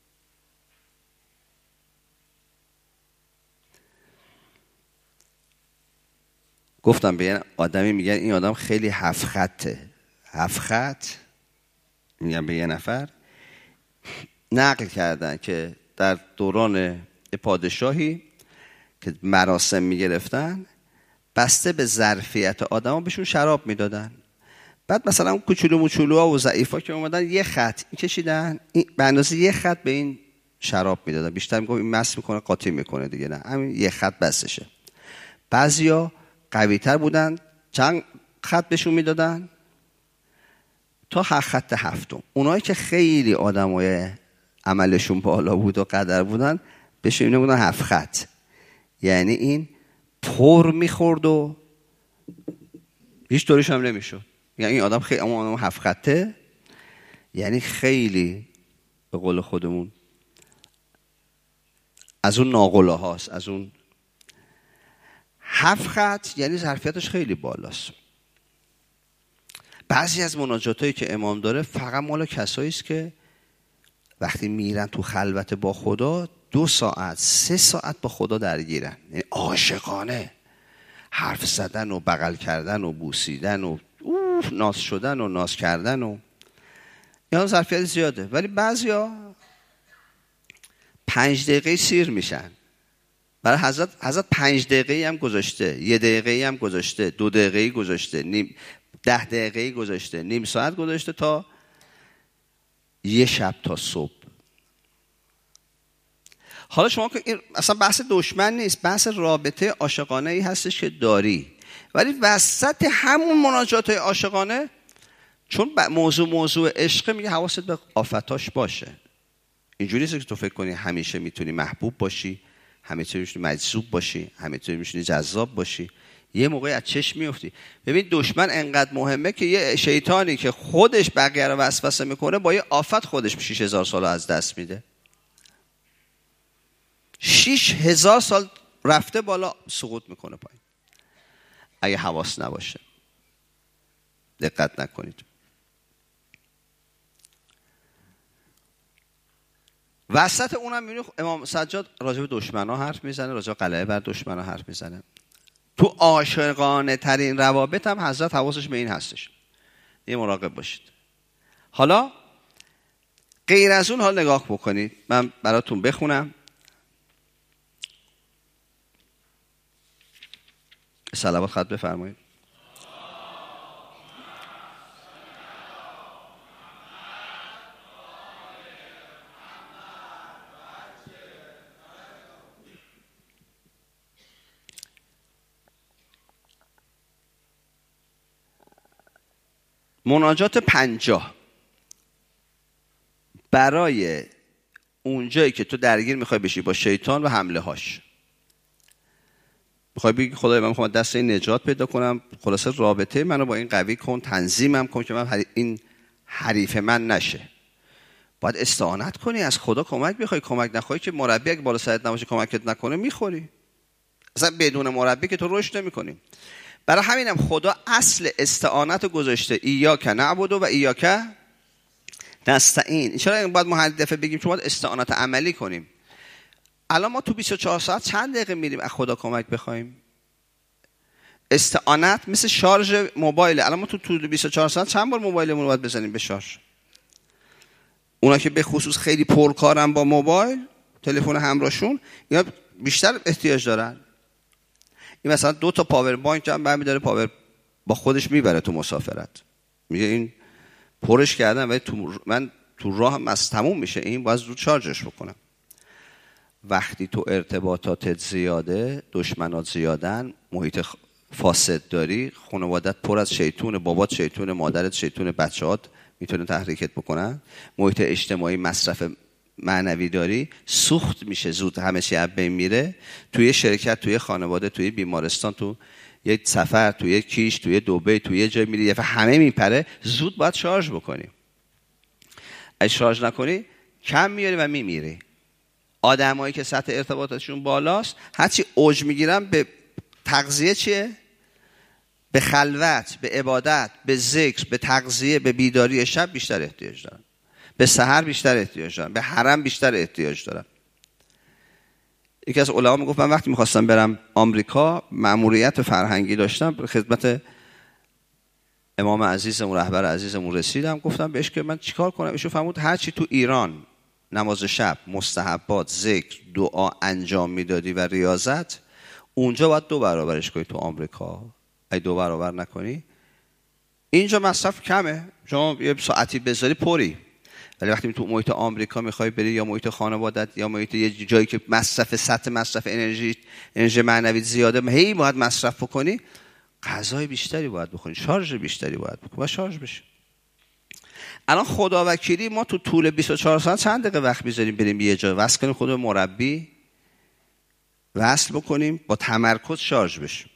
گفتم به یه آدمی میگن این آدم خیلی 7 خطه. 7 خط میگن به یه نفر. نقل کردن که در دوران پادشاهی که مراسم میگرفتن، بسته به ظرفیت آدم ها بهشون شراب میدادن. بعد مثلا اون کوچولو موچولوها و ضعیفا که اومدن یه خط میکشیدن، به اندازه یه خط به این شراب میدادن. بیشتر میگم این مست میکنه قاطی میکنه دیگه، نه همین یه خط بسشه. بعضیا قوی تر بودن، چند خط بهشون میدادن تا خط 7. اونایی که خیلی آدمای عملشون بالا بود و قدر بودن بهشون میگفتن 7 خط. یعنی این پر میخورد و هیچ طوریش هم نمیشد. یعنی این آدم خیلی آدم 7 خطه، یعنی خیلی به قول خودمون از اون ناقله هاست، از اون 7 خط، یعنی ظرفیتش خیلی بالاست. بعضی از مناجاتایی که امام داره فقط مال کسایی است که وقتی میرن تو خلوت با خدا 2 ساعت 3 ساعت با خدا درگیرن، یعنی عاشقانه. حرف زدن و بغل کردن و بوسیدن و ناز شدن و ناز کردن و اینا ظرفیت زیاده. ولی بعضیا 5 دقیقه سیر میشن. برای حضرت 5 دقیقه هم گذاشته، 1 دقیقه هم گذاشته، 2 دقیقه گذاشته، 10 دقیقه گذاشته، نیم ساعت گذاشته تا یه شب تا صبح. حالا شما که این اصلا بحث دشمن نیست، بحث رابطه عاشقانه ای هستش که داری، ولی وسط همون مناجات عاشقانه چون موضوع عشق میگه حواست به آفتاش باشه. اینجوری نیست که تو فکر کنی همیشه میتونی محبوب باشی، همیشه میتونی مجذوب باشی، همیشه میتونی جذاب باشی. یه موقعی از چشم میفتی. ببین دشمن انقدر مهمه که یه شیطانی که خودش بقیه رو وسوسه میکنه با یه آفت خودش 6000 سال از دست میده. 6000 سال رفته بالا سقوط میکنه پایین اگه حواس نباشه، دقت نکنید. وسط اونم میبینی امام سجاد راجع به دشمنا حرف میزنه، راجع به غلبه بر دشمنا حرف میزنه. تو عاشقانه ترین روابط هم حضرت حواسش به این هستش. یه مراقب باشید. حالا غیر از اون حال نگاه بکنید، من براتون بخونم. صلوات خط بفرمایید. مناجات 50 برای اونجایی که تو درگیر میخوای بشی با شیطان و حمله هاش، میخوای بگی خدای من میخوام دست این نجات پیدا کنم، خلاصه رابطه منو با این قوی کن، تنظیمم کن که من این حریف من نشه. باید استعانت کنی، از خدا کمک بخوای. کمک نخوای که مربی اگه بالا سرت نباشه کمکت نکنه میخوری. اصلا بدون مربی که تو رشد نمی‌کنی. برای همینم خدا اصل استعانت رو گذاشته ایاک نعبد و ایاک نستعین. چرا باید ما هر دفعه بگیم چون باید استعانت عملی کنیم؟ الان ما تو 24 ساعت چند دقیقه میریم از خدا کمک بخوایم؟ استعانت مثل شارژ موبایل. الان ما تو 24 ساعت چند بار موبایلمون رو باید بزنیم به شارژ؟ اونا که به خصوص خیلی پرکارن با موبایل، تلفن همراهشون، اینا بیشتر احتیاج دارن. این مثلا 2 تا پاور بانک هم برمی‌داره پاور با خودش میبره تو مسافرت. میگه این پرش کردم ولی من تو راه هم از تموم میشه، این باید زود شارژش بکنم. وقتی تو ارتباطاتت زیاده، دشمنات زیادن، محیط فاسد داری، خانوادت پر از شیطون، بابات شیطون، مادرت شیطون، بچه‌هات میتونه تحریکت بکنن، محیط اجتماعی مصرف معنوی داری، سوخت میشه زود، همه چی از بین میره. توی شرکت، توی خانواده، توی بیمارستان، تو یه سفر، توی کیش، توی دبی، توی یه جای میری یه همه میپره، زود باید شارژ بکنی. اگه شارژ نکنی کم میاری و میمیری. آدمایی که سطح ارتباطاتشون بالاست هرچی اوج میگیرن به تغذیه چیه؟ به خلوت، به عبادت، به ذکر، به تغذیه، به بیداری شب بیشتر احتیاج دارن. به سحر بیشتر احتیاج دارن، به حرم بیشتر احتیاج دارن. یکی از علما میگفت من وقتی میخواستم برم آمریکا، مأموریت فرهنگی داشتم، به خدمت امام عزیزمون، رهبر عزیزمون رسیدم، گفتم بهش که من چیکار کنم؟ ایشون فرمود هر چی تو ایران نماز شب، مستحبات، ذکر، دعا انجام میدادی و ریاضت، اونجا باید 2 برابرش کنی تو آمریکا. اگه 2 برابر نکنی، اینجا مصرف کمه، شما یه ساعتی بذاری پری، ولی وقتی تو محیط آمریکا میخوای بری یا محیط خانوادت یا محیط یه جایی که سطح مصرف انرژی معنوی زیاده، هی باید مصرف بکنی، غذای بیشتری باید بخوری، شارژ بیشتری باید بکنی و شارژ بشه. الان خداوکیلی ما تو طول 24 ساعت چند دقیقه وقت میذاریم بریم یه جا وصل کنیم، خود مربی وصل بکنیم، با تمرکز شارژ بشیم.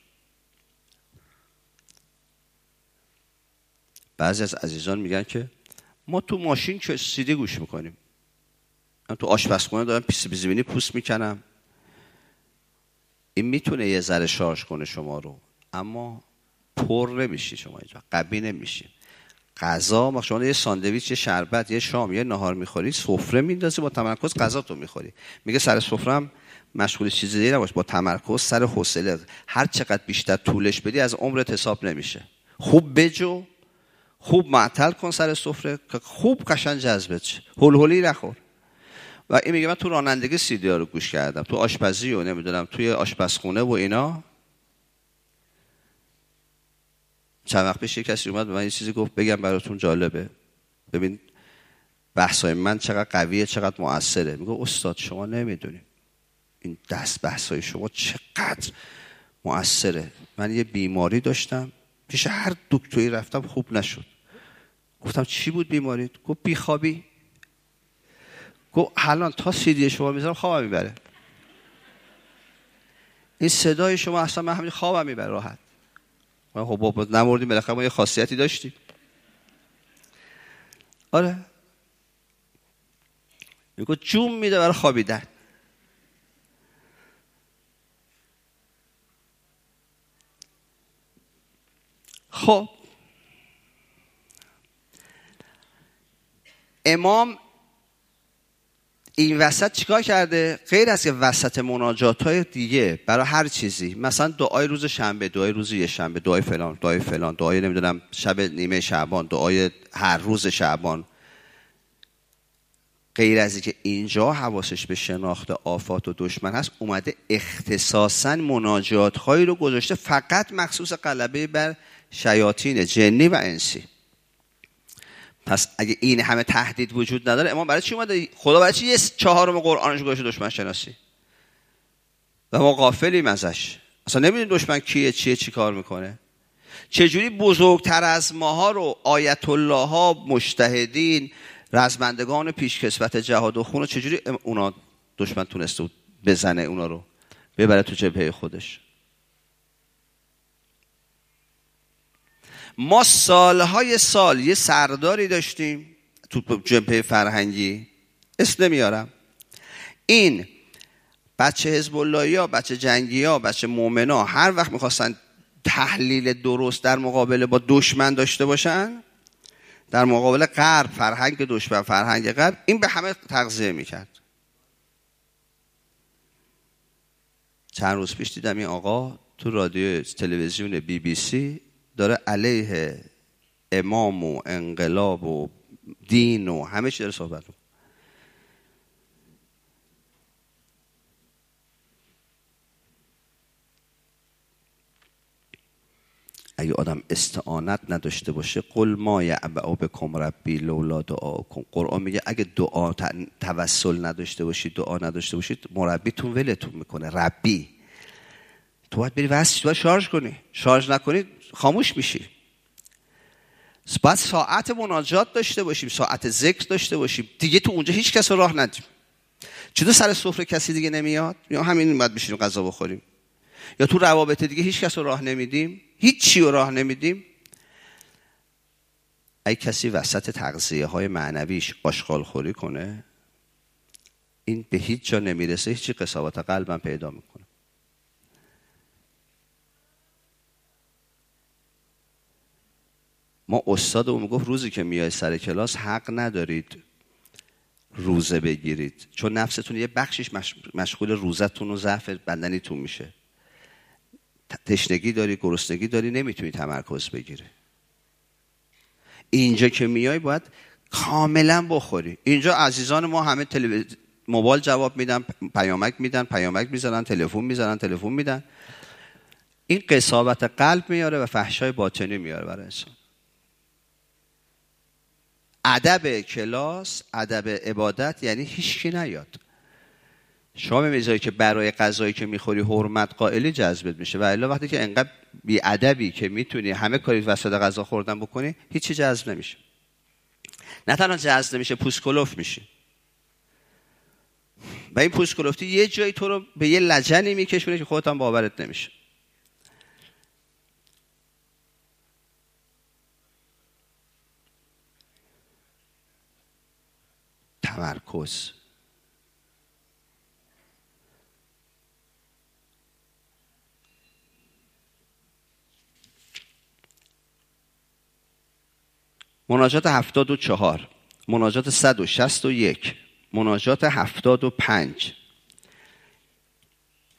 بعضی از عزیزان میگن که ما تو ماشین که سیدی گوش میکنیم، من تو آشپزخونه دارم پیسبینی پوست میکنم. این میتونه یه ذره شارژ کنه شما رو، اما پر نمیشی، شما اینجا قوی نمیشی. غذا ما شما یه ساندویچ، یه شربت، یه شام، یه نهار میخوری، سفره میندازی با تمرکز غذا تو میخوری. میگه سر سفرم مشغول چیزی دیگه نباش، با تمرکز سر حوصله. هر چقدر بیشتر طولش بدی از عمرت حساب نمیشه. خوب بجو، خوب معطل کن سر سفره که خوب قشنگ جذبت شه، هول نخور. و این میگه من تو رانندگی CD ها رو گوش کردم، تو آشپزی و نمیدونم توی آشپزخونه و اینا. چند وقت پیش کسی اومد به من یه چیزی گفت بگم براتون جالبه، ببین بحثای من چقدر قویه، چقدر مؤثره. میگه استاد شما نمیدونید این بحثای شما چقدر مؤثره. من یه بیماری داشتم، پیش هر دکتری رفتم خوب نشد. گفتم چی بود بیماریت؟ گفت بیخوابی. گفت الان تا CD شما میذارم خوابم میبره. این صدای شما اصلا من همین خوابم میبره راحت. خب بابا نمردیم، بالاخره ما یه خاصیتی داشتیم. آره. میگه جون میده برای خوابیدن. خب امام این وسط چیکار کرده؟ غیر از که وسط مناجات‌های دیگه برای هر چیزی، مثلا دعای روز شنبه، دعای روز یه شنبه، دعای فلان، دعای فلان، دعای نمیدونم شب نیمه شعبان، دعای هر روز شعبان، غیر از که اینجا حواسش به شناخت آفات و دشمن هست، اومده اختصاصاً مناجات‌هایی رو گذاشته فقط مخصوص غلبه بر شیاطین جنی و انسی. پس اگه این همه تهدید وجود نداره، امام برای چی اومده؟ خدا برای چی یه 1/4 قرآنش گذاشته دشمن شناسی؟ و ما غافلیم ازش، اصلا نمیدونیم دشمن کیه، چیه، چی کار میکنه. چجوری بزرگتر از ماها رو آیت الله ها، مجتهدین، رزمندگان پیشکسوت جهاد و خون، چجوری اونا دشمن تونسته بزنه اونا رو ببره تو جبهه خودش. ما سالهای سال یه سرداری داشتیم تو جبهه فرهنگی، اسم نمیارم، این بچه حزب اللهی ها، بچه جنگی ها، بچه مومن ها هر وقت میخواستن تحلیل درست در مقابل با دشمن داشته باشن، در مقابل غرب، فرهنگ دشمن، فرهنگ غرب، این به همه تغذیه میکرد. چند روز پیش دیدم این آقا تو رادیو تلویزیون BBC داره علیه امام و انقلاب و دین و همه چی داره صحبت میکنه. اگه آدم استعانت نداشته باشه، قل ما یعبأ بکم ربی لولا دعاکم، قرآن میگه اگه دعا توسل نداشته باشید، دعا نداشته باشید، مربیتون ولتون میکنه. ربی تو باید بری واسه باید شارژ کنی، شارژ نکنی خاموش میشی. باید ساعت مناجات داشته باشیم، ساعت ذکر داشته باشیم، دیگه تو اونجا هیچ کس رو راه ندیم. چطور سر سفره کسی دیگه نمیاد؟ یا همین باید بشینیم غذا بخوریم؟ یا تو روابط دیگه هیچ کس رو راه نمیدیم، هیچ چی رو راه نمیدیم؟ اگه کسی وسط تغذیه های معنویش آشغال خوری کنه، این به هیچ جا نمیرسه، هیچی قساوت قلبم پیدا میکنه. ما استادمون میگفت روزی که میای سر کلاس حق ندارید روزه بگیرید، چون نفستون یه بخشش مشغول روزتون و ضعف بدنیتون میشه. تشنگی داری، گرسنگی داری، نمیتونی تمرکز بگیری. اینجا که میای باید کاملا بخوری. اینجا عزیزان ما همه موبایل جواب میدن، پیامک میزنن، تلفن میدن. این قساوت قلب میاره و فحشای باطنی میاره برای انسان. ادب کلاس، ادب عبادت یعنی هیچکی نیاد. شما میذاری که برای غذایی که میخوری حرمت قائلی جذبت میشه، و الا وقتی که انقدر بی ادبی که میتونی همه کاری وسط غذا خوردن بکنی، هیچی جذب نمیشه. نه تنها جذب نمیشه، پوست کلفت میشی. و این پوست کلفتی یه جایی تو رو به یه لجنی میکشونه که خودت هم باورت نمیشه. تمرکز. مناجات 74، مناجات 161، مناجات 75،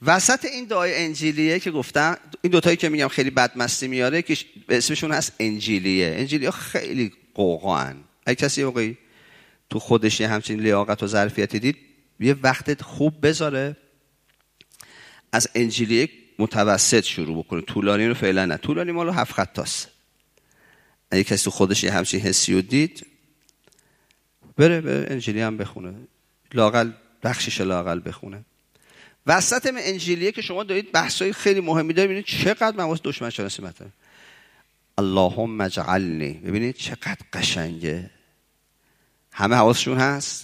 وسط این دعای انجیلیه که گفتم، این دوتایی که میگم خیلی بدمستی میاره که اسمشون هست انجیلیه. انجیلیه خیلی قوقان. اگه کسی واقعی تو خودش یه همچین لیاقت و ظرفیتی دید، یه وقت خوب بذاره از انجیلیه متوسط شروع بکنه. طولانی رو فعلا نه، طولانی مالو 7 خط تاست. اگه کسی تو خودش یه همچین حسی رو دید، بره انجیلی هم بخونه، لاقل بخشش لاقل بخونه. وسط انجیلیه که شما دارید بحثای خیلی مهمی دارید، ببینید چقدر مواز دشمن شناسی مطرحه. اللهم اجعلنی، ببینید چقدر قشنگه، همه حواسشون هست.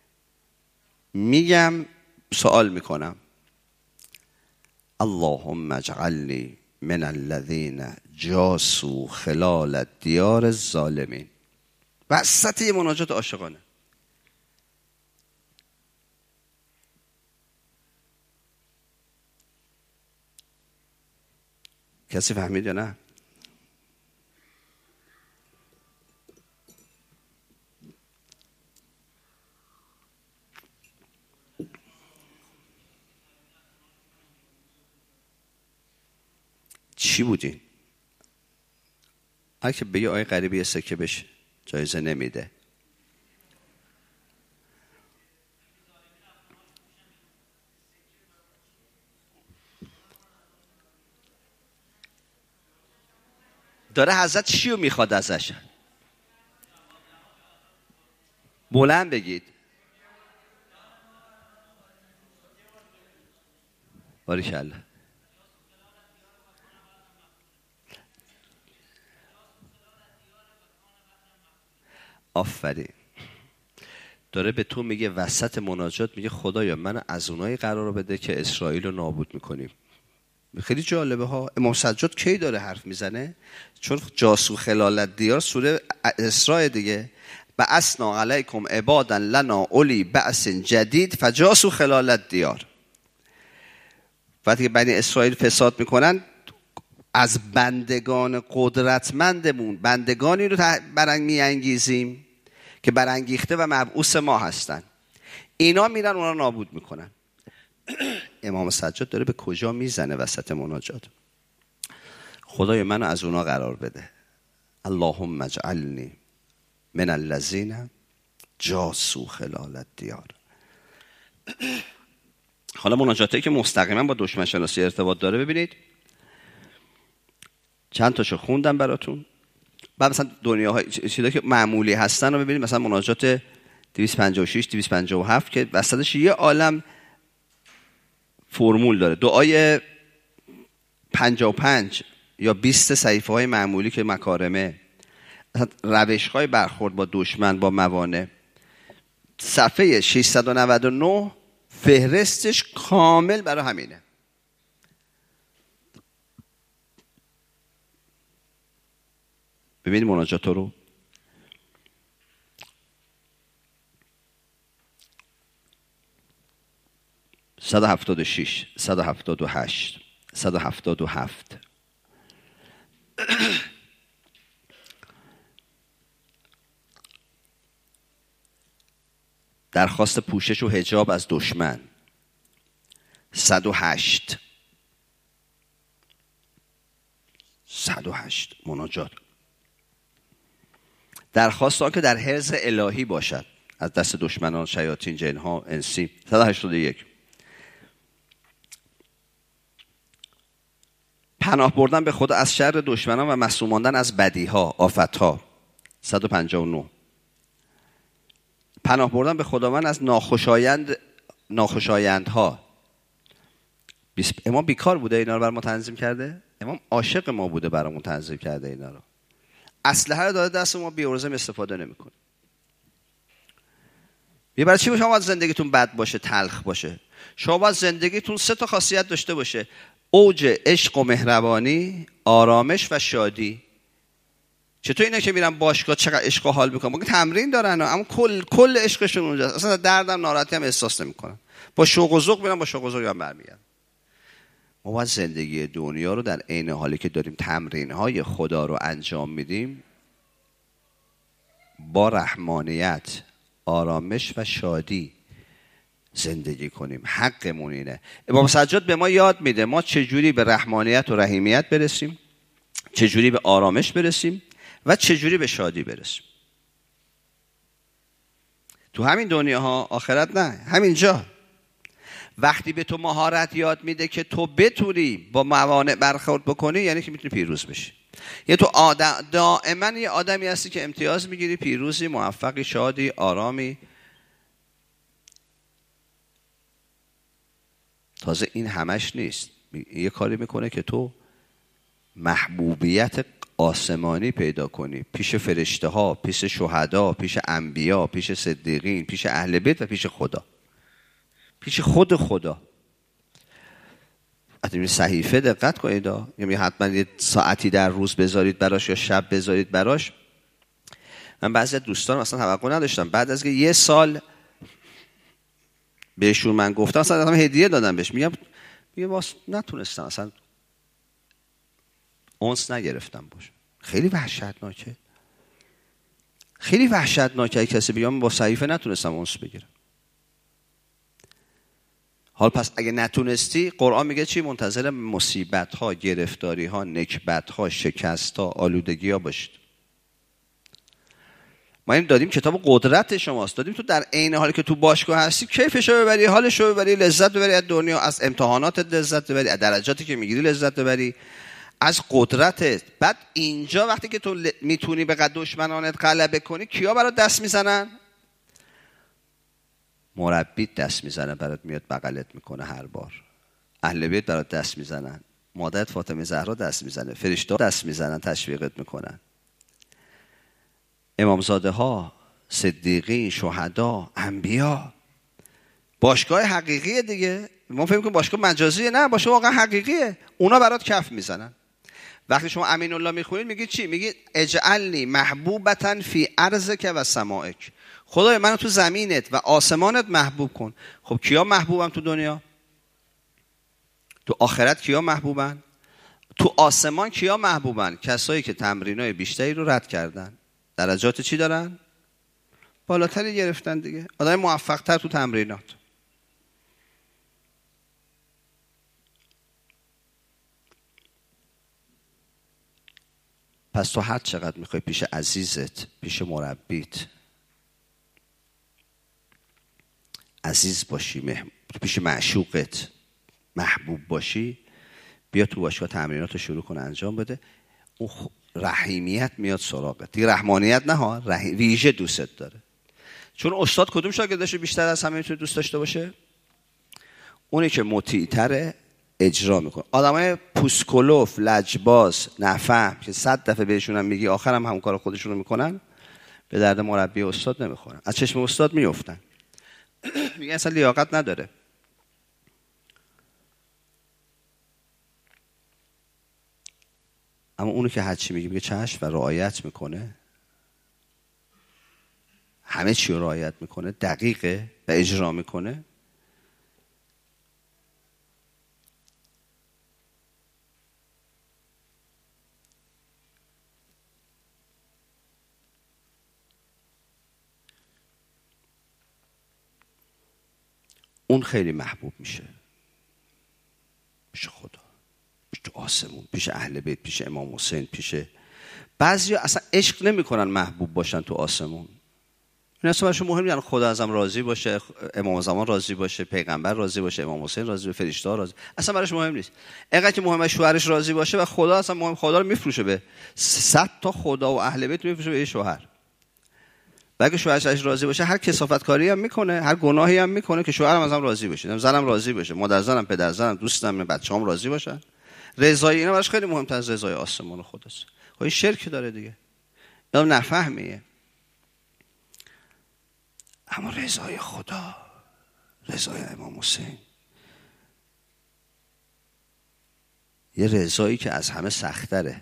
میگم سوال میکنم، اللهم اجعلنی من الذین جاسوا خلال الدیار الظالمین. وسط یه مناجات عاشقانه. کسی فهمید یا نه؟ چی بودین؟ اگه به یه آیه غریبی سکه بشه جایزه نمیده. داره حضرت چی رو میخواد ازش؟ بلند بگید. باریکالله. آفرین. داره به تو میگه وسط مناجات، میگه خدایا من از اونایی قرار بده که اسرائیل رو نابود میکنیم. خیلی جالبه ها. امام سجاد کی داره حرف میزنه؟ چون جاسو خلال الدیار سوره اسراء دیگه. بعثنا علیکم عبادا لنا اولی بأس جدید فجاسو خلال الدیار. وقتی که بنی اسرائیل فساد میکنن، از بندگان قدرتمندمون بندگانی رو برنگ میانگیزیم که برانگیخته و مبعوث ما هستن. اینا میرن اونا نابود میکنن. امام سجاد داره به کجا میزنه وسط مناجات؟ خدای منو از اونا قرار بده. اللهم اجعلنی من الذین جاسوا خلال الدیار. حالا مناجاتی که مستقیما با دشمن شناسی ارتباط داره، ببینید چند تاشو خوندم براتون. بعد مثلا دنیاهای چیزایی که معمولی هستن رو ببینید، مثلا مناجات 256 257 که وسطش یه عالم فرمول داره. دعای 55 یا 20 صحیفه های معمولی که مکارمه، روش‌های برخورد با دشمن، با موانع. صفحه 699 فهرستش کامل برای همینه. ببینید مناجات رو. صد و 176 178 177 درخواست پوشش و حجاب از دشمن. 108 مناجات. درخواست آن که در حرز الهی باشد از دست دشمنان، شیاطین، جنها، انسی. 181 پناه بردن به خدا از شر دشمنان و معصوم ماندن از بدیها، آفتها. 159 پناه بردن به خداوند از ناخوشایندها. امام بیکار بوده اینا رو برای ما تنظیم کرده؟ امام عاشق ما بوده برامون تنظیم کرده اینا رو. اسلحه رو داده دست ما، بی‌عرضه استفاده نمی‌کنه. یه برای چی شما باید زندگیتون بد باشه، تلخ باشه؟ شما باید زندگیتون 3 تا خاصیت داشته باشه: اوج عشق و مهربانی، آرامش و شادی. چطور اینا که میرن باشگاه چقدر عشق و حال میکنن؟ تمرین دارن اما کل عشقشون اونجاست. اصلا دردم ناراحتی هم احساس نمیکنن. با شوق و ذوق میرن، با شوق و ذوق هم برمیگردن. ما باید زندگی دنیا رو در عین حالی که داریم تمرین‌های خدا رو انجام میدیم، با رحمانیت، آرامش و شادی زندگی کنیم. حقمون اینه. امام سجاد به ما یاد میده ما چجوری به رحمانیت و رحیمیت برسیم، چجوری به آرامش برسیم و چجوری به شادی برسیم. تو همین دنیا ها، آخرت نه، همینجا. وقتی به تو مهارت یاد میده که تو بتونی با موانع برخورد بکنی، یعنی که میتونی پیروز بشی. یعنی تو دائما یه آدمی هستی که امتیاز میگیری، پیروزی، موفقی، شادی، آرامی. تازه این همش نیست، یه کاری میکنه که تو محبوبیت آسمانی پیدا کنی پیش فرشته ها، پیش شهدا، پیش انبیا، پیش صدیقین، پیش اهل بیت و پیش خدا، پیش خود خدا. حتی صحیفه دقت کنید، یعنی حتما یه ساعتی در روز بذارید براش یا شب بذارید براش. من بعضی از دوستان اصلا توقع نداشتم، بعد از که یه سال بهشون من گفتم، اصلا هدیه دادم بهش، میگم نتونستم، اصلا اونس نگرفتم باشه. خیلی وحشتناکه، خیلی وحشتناکه کسی بیام با صحیفه نتونستم اونس بگیرم. حال پس اگه نتونستی، قرآن میگه چی؟ منتظر مصیبت ها، گرفتاری ها، نکبت ها، شکست ها، آلودگی ها باشید. ما این دادیم کتاب قدرت شماست، دادیم تو در عین حالی که تو باشگاه هستی کیفشو ببری، حالشو ببری، لذت ببری از دنیا، از امتحانات لذت ببری، از درجاتی که میگیری لذت ببری، از قدرتت. بعد اینجا وقتی که تو میتونی به قد دشمنانت غلبه کنی، کیا برات دست میزنن؟ مربیت دست میزنه برات، میاد بغلت میکنه هر بار. اهل بیت برات دست میزنن، مادرت فاطمه زهرا دست میزنه، فرشته دست میزنن، تشویقت میکنن، امامزاده ها، صدیقین، شهدا، انبیا. باشگاه حقیقیه دیگه. ما فکر می‌کنیم باشگاه مجازیه، نه، باشگاه واقعا حقیقیه. اونا برات کف میزنن. وقتی شما امین الله میخونید میگید چی؟ میگید اجعلنی محبوبتن فی ارضک و سمائک. خدای منو تو زمینت و آسمانت محبوب کن. خب کیا محبوبن تو دنیا؟ تو آخرت کیا محبوبن؟ تو آسمان کیا محبوبن؟ کسایی که تمرینای بیشتری رو رد کردن، درجات چی دارن؟ بالاتری گرفتن دیگه. آدم موفق تر تو تمرینات. پس تو هر چقدر میخوای پیش عزیزت، پیش مربیت عزیز باشی، پیش معشوقت محبوب باشی، بیا تو باشگاه تمرینات رو شروع کن انجام بده. اون رحیمیت میاد سراغت دیگه. رحمانیت نه ها، ویژه دوستت داره. چون استاد کدوم شاگردش بیشتر از همه میتونه دوست داشته باشه؟ اونی که مطیع‌تره، اجرا میکنه. آدمای پوسکلوف، لجباز، نفهم که 100 دفعه بهشون هم میگی آخرم هم کار خودشونو میکنن، به درد مربی استاد نمیخورن، از چشم استاد میافتن. میگن اصلا لیاقت نداره. اما اونی که هرچی میگه چشم و رعایت میکنه، همه چی رو رعایت میکنه، دقیقه و اجرا میکنه، اون خیلی محبوب میشه پیش خدا، پیش تو آسمون، پیش اهل بیت، پیش امام حسین، پیش بعضیا اصلا عشق نمیکنن محبوب باشن تو آسمون. این اصلا براشون مهم نیست خدا ازم راضی باشه، امام زمان راضی باشه، پیغمبر راضی باشه، امام حسین راضی باشه، فرشته ها راضی، اصلا براش مهم نیست. اینقدر که مهمه شوهرش راضی باشه و خدا اصلا مهم، خدا رو میفروشه به 100 تا خدا و اهل بیت، میفروشه به یه شوهر. اگه شوهرش راضی باشه، هر کثافت کاری هم میکنه، هر گناهی هم میکنه که شوهرم ازم راضی باشه، زنم راضی باشه، مادر زنم، پدر زنم، دوستم، بچه‌ام راضی باشن. رضای اینا براش خیلی مهمتر از رضای آسمان خداست. خب این شرک داره دیگه، اینا نفهمیه. اما رضای خدا، رضای امام حسین، یه رضایی که از همه سخت‌تره،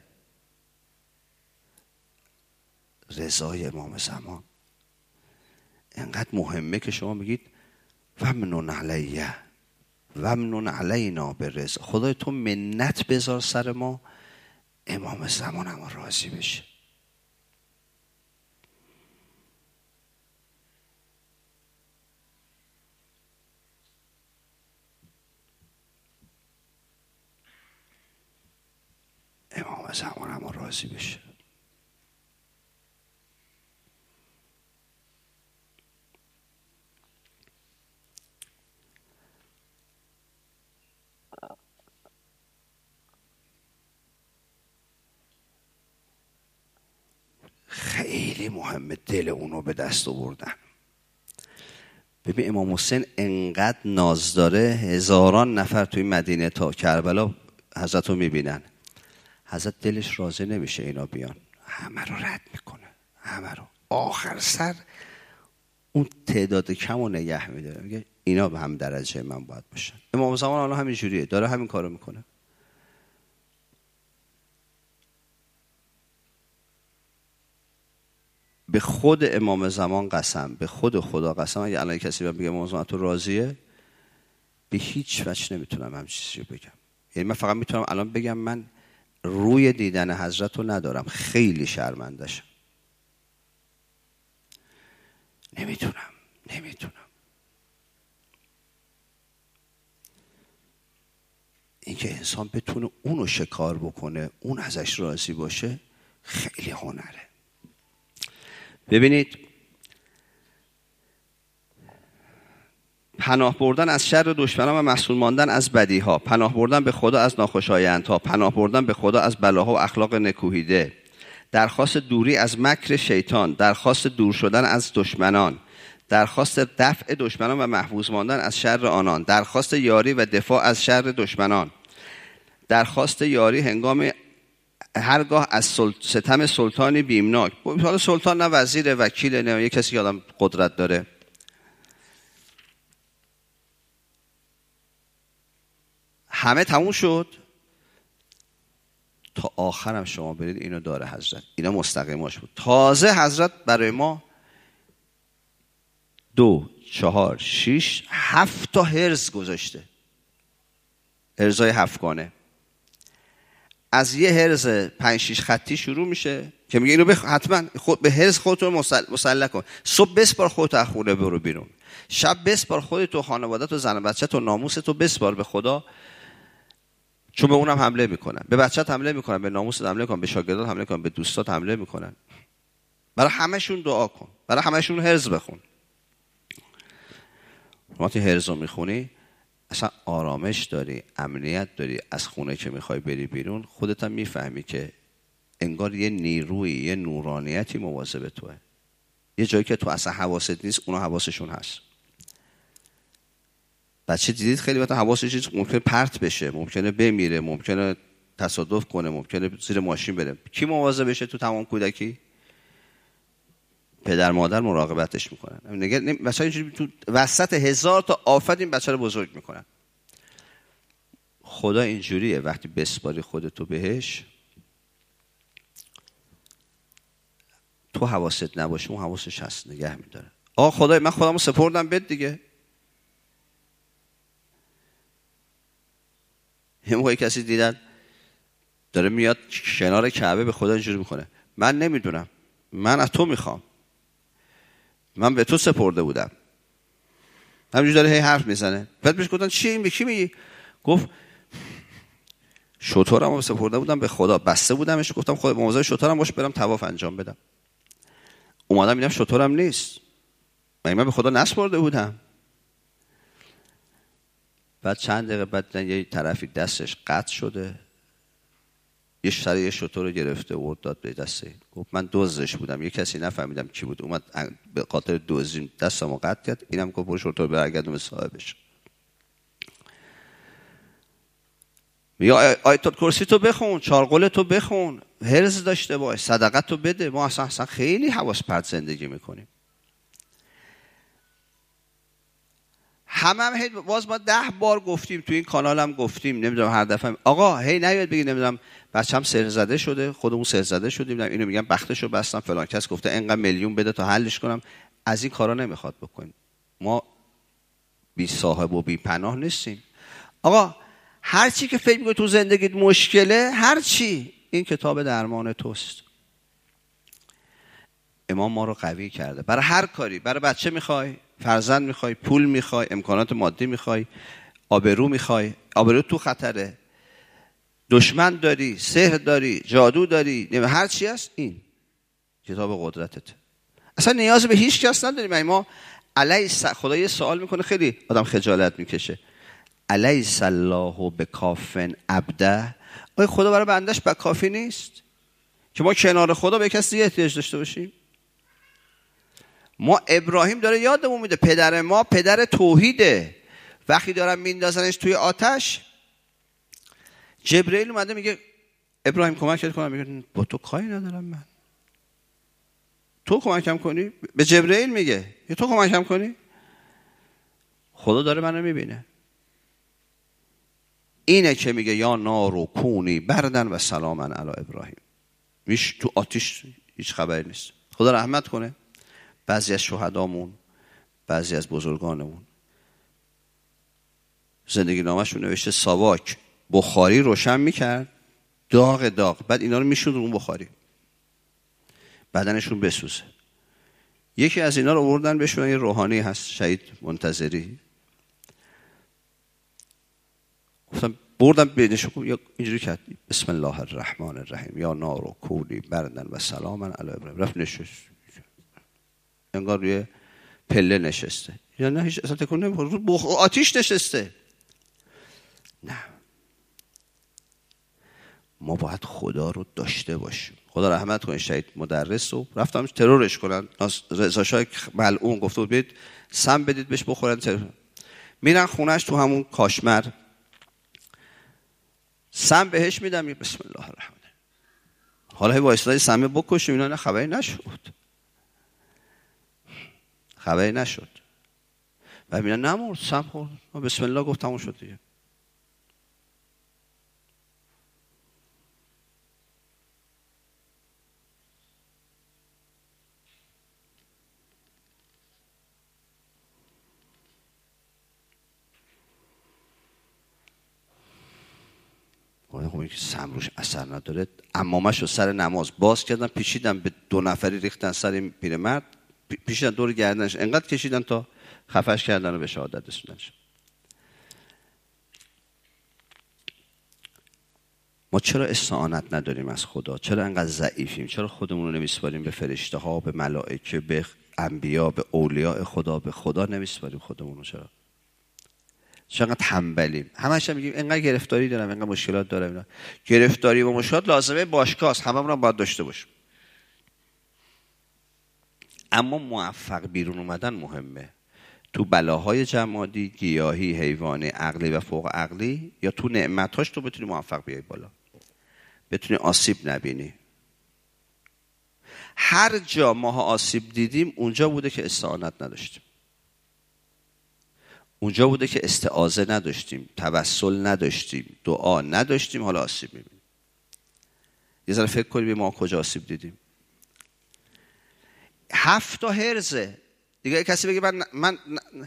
رضای امام زمان. اینقدر مهمه که شما میگید ومنون علیه ومنون علینا بالرضا. خدای تو منت بذار سر ما، امام زمان هم راضی بشه. زمان هم راضی بشه. خیلی مهمه دل اونو به دست آوردن. ببین امام حسین انقدر ناز داره، هزاران نفر توی مدینه تا کربلا حضرت رو میبینن، حضرت دلش راضی نمیشه اینا بیان، همه رو رد میکنه، همه رو. آخر سر اون تعداد کم رو نگه میداره، میگه اینا به هم درجه من باید باشن. امام زمان الان همین جوریه، داره همین کارو میکنه. به خود امام زمان قسم، به خود خدا قسم، اگه الان کسی بگه امام زمان تو راضیه، به هیچ وجه نمیتونم همین چیزی بگم. یعنی من فقط میتونم الان بگم من روی دیدن حضرت رو ندارم، خیلی شرمنده‌شم. نمیتونم. اینکه انسان بتونه اونو شکار بکنه، اون ازش راضی باشه، خیلی هنره. ببینید، پناه بردن از شر دشمنان و مسئول ماندن از بدیها، پناه بردن به خدا از ناخوشایندها، پناه بردن به خدا از بلاها و اخلاق نکوهیده، درخواست دوری از مکر شیطان، درخواست دور شدن از دشمنان، درخواست دفع دشمنان و محفوظ ماندن از شر آنان، درخواست یاری و دفاع از شر دشمنان، درخواست یاری هنگام هرگاه از ستم سلطانی بیمناک. حالا سلطان نه وزیر، وکیل، نه یک کسی که آدم قدرت داره. همه تموم شد، تا آخرم شما برید اینو داره حضرت، اینا مستقیماش بود. تازه حضرت برای ما 2 4 6 7 تا هرز گذاشته، هرزای 7 گانه. از یه هرز 5 6 خطی شروع میشه که میگه اینو حتما به هرز خودتون مسلح کن. صبح بسپار خودت از خونه برو بیرون، شب بسپار خودت و خانواده‌ت و زن و بچه‌ت و ناموست رو بسپار به خدا، چون به اونم حمله میکنن، به بچه‌ت حمله میکنن، به ناموست حمله میکنن، به شاگردات حمله میکنن، به دوستات حمله میکنن. برای همشون دعا کن، برای همشون هرز بخون. وقتی هرز رو میخونی اصلا آرامش داری، امنیت داری. از خونه که میخوای بری بیرون خودت هم میفهمی که انگار یه نیروی، یه نورانیتی مواظب توه. یه جایی که تو اصلا حواست نیست اونا حواسشون هست. بچه دیدید خیلی وقتا حواسش ممکنه پرت بشه، ممکنه بمیره، ممکنه تصادف کنه، ممکنه زیر ماشین بره. کی مواظب بشه تو تمام کودکی؟ پدر مادر مراقبتش میکنن. مثلا اینجوری تو وسط 1000 تا آفت این بچه رو بزرگ میکنن. خدا اینجوریه، وقتی بسپاری خودتو بهش، تو حواست نباشه اون حواسش هست، نگه میداره. خدای من خودمو سپردم بهت دیگه. یه موقعی کسی دیدن داره میاد کنار کعبه به خدا اینجوری میکنه، من نمیدونم، من از تو میخوام، من به تو سپرده بودم. همینجوری داره هی حرف میزنه. بعد بهش گفتن چی این، به کی میگی؟ گفت شترمو سپرده بودم به خدا، بسته بودمش، گفتم خدا مواظب شترم باش، برم طواف انجام بدم. اومدم دیدم شترم نیست، من به خدا نسپرده بودم. بعد چند دقیقه بعد یه طرفی دستش قطع شده، یه سر یه شتر رو گرفته و داد به دسته. گفت من دزدش بودم، یه کسی نفهمیدم کی بود، اومد به خاطر دزدی دستمو قطع کرد. اینم گفت برو شتر برگردون به صاحبش. یا آیت الکرسی تو بخون، چارقل تو بخون، هرز داشته باش، صدقه تو بده. ما اصلا خیلی حواس پرت زندگی میکنیم. همه باز ما 10 بار گفتیم، تو این کانال هم گفتیم، نمیدونم هر دفعه آقا هی نیاد بگی نمیدونم بچه‌م سر زده شده، خودمون سر زده شدیم، اینو میگم بختشو بستم، فلان کس گفته اینقدر میلیون بده تا حلش کنم. از این کارا نمیخواد بکنیم. ما بی صاحب و بی پناه نیستیم. آقا هر چی که فکر می‌کنی تو زندگیت مشکله، هر چی، این کتاب درمان توست. امام ما رو قوی کرده برای هر کاری. برای بچه میخوای، فرزند میخوای، پول میخوای، امکانات مادی میخوای، آبرو میخوای، آبرو تو خطره، دشمن داری، سحر داری، جادو داری، هر چی هست، این کتاب قدرتت. اصلا نیاز به هیچ کس نداریم. ما خدا یه سوال میکنه، خیلی آدم خجالت میکشه. الیس الله بکافن عبده؟ آیا خدا برای بندش کافی نیست که ما کنار خدا به کسی دیگه احتیاج داشته باشیم؟ ما ابراهیم داره یادمون میده پدر ما پدر توحیده. وقتی دارن میندازنش توی آتش، جبرئیل اومده میگه ابراهیم کمکت کنم، میگه با تو کاری ندارم من، تو کمکم کنی. به جبرئیل میگه تو کمکم کنی. خدا داره منو میبینه. اینه که میگه یا نارو کونی بردن و سلاما علی ابراهیم. تو آتیش هیچ خبری نیست. خدا رحمت کنه بعضی از شهدامون، بعضی از بزرگانمون زندگی نامشون نوشته ساواک بخاری روشن میکرد، داغ بعد اینا رو میشوند رو اون بخاری، بدنشون بسوزه. یکی از اینا رو آوردن بهشون، یه روحانی هست شهید منتظری، گفتم بردم بینشون اینجوری کرد بسم الله الرحمن الرحیم یا نارو کونی بردن و سلاما علی ابراهیم. رفت نشست، انگار روی پله نشسته، یا نه هیچ اصلا تکون نمیخوره، رو آتیش نشسته. نه، ما باید خدا رو داشته باشیم. خدا رحمت کنه شهید مدرس رو رفتم ترورش کنن، رضا شاه ملعون گفته بود برید سم بدید بهش بخورن. میرن خونش تو همون کاشمر، سم بهش میدم، بسم الله الرحمن. حالا هی وایسادای سم بکشیم، اینا نه خبری نشد. و میگن نمرد، سم خورد، بسم الله گفت تموم شد دیگه. خب که سم روش اثر نداره، عمامش رو سر نماز باز کردن، پیچیدن به 2 نفری ریختن سر این پیرمرد، پیچیدن دور گردنش، انقدر کشیدن تا خفش کردن و به شهادت رسوندنش. ما چرا استعانت نداریم از خدا؟ چرا انقدر ضعیفیم؟ چرا خودمون رو نمیسپاریم به فرشته ها، به ملائکه، به انبیا، به اولیاء خدا؟ به خدا نمیسپاریم خودمون رو. چقدر تنبلیم. همش میگیم اینقدر گرفتاری دارم، اینقدر مشکلات دارم. اینا گرفتاری و مشکلات لازمه باشگاهست، هممون هم باید داشته باشیم. اما موفق بیرون اومدن مهمه. تو بلاهای جمادی، گیاهی، حیوانی، عقلی و فوق عقلی، یا تو نعمتاش تو بتونی موفق بیای بالا، بتونی آسیب نبینی. هر جا ما آسیب دیدیم اونجا بوده که استعانت نداشتیم، اونجا بوده که استعاذه نداشتیم، توسل نداشتیم، دعا نداشتیم، حالا آسیب میبینیم. یه ذره فکر کنیم ما کجا آسیب دیدیم. 7 هرزه دیگه. کسی بگه من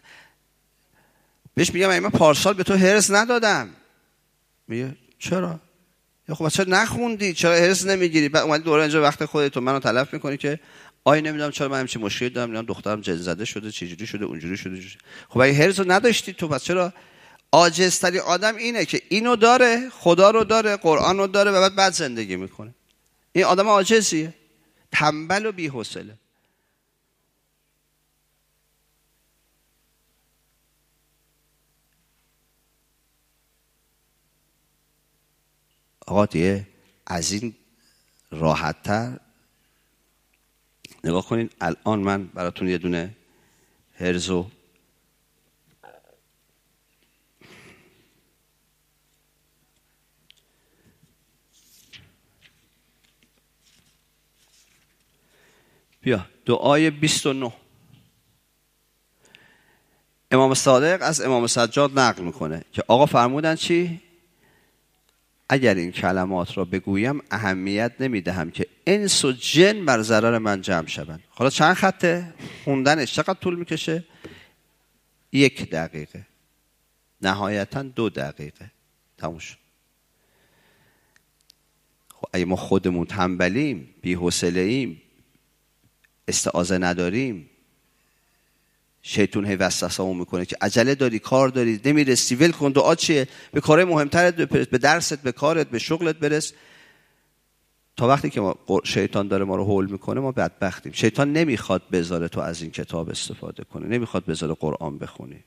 بهش میگم من پارسال به تو هرز ندادم، میگه چرا؟ یا خب چرا نخوندی؟ چرا هرز نمیگیری؟ بعد اومدی دوره اینجا وقت خودت منو تلف میکنی که آی نمیدونم چرا من همچین مشکلی دارم، نمیدونم دخترم جن زده شده، چجوری شده، اونجوری شده. خب اگه هرز رو نداشتی تو، پس چرا؟ عاجزترین آدم اینه که اینو داره، خدا رو داره، قرآن رو داره و بعد زندگی میکنه. این آدم عاجزیه، تنبل و بی‌حوصله. آقا دیگه از این راحت‌تر نگاه کنین. الان من براتون یه دونه هرزو بیا. دعای 29 امام صادق از امام سجاد نقل میکنه که آقا فرمودن چی؟ اگر این کلمات را بگویم اهمیت نمیدهم که انس و جن بر ضرر من جمع شوند. حالا چند خطه خوندنش چقدر طول میکشه؟ 1 دقیقه، نهایتا 2 دقیقه، تموم شد. خب اگه ما خودمون تنبلیم، بی‌حوصله‌ایم، استعاذه نداریم، شیطان هی وسوسه‌مون میکنه که عجله داری، کار داری، نمیرسی، ول کن، دعا چیه، به کارهای مهمترت برس، به درست، به کارت، به شغلت برس. تا وقتی که شیطان داره ما رو هول میکنه ما بدبختیم. شیطان نمیخواد بذاره تو از این کتاب استفاده کنه، نمیخواد بذاره قرآن بخونی.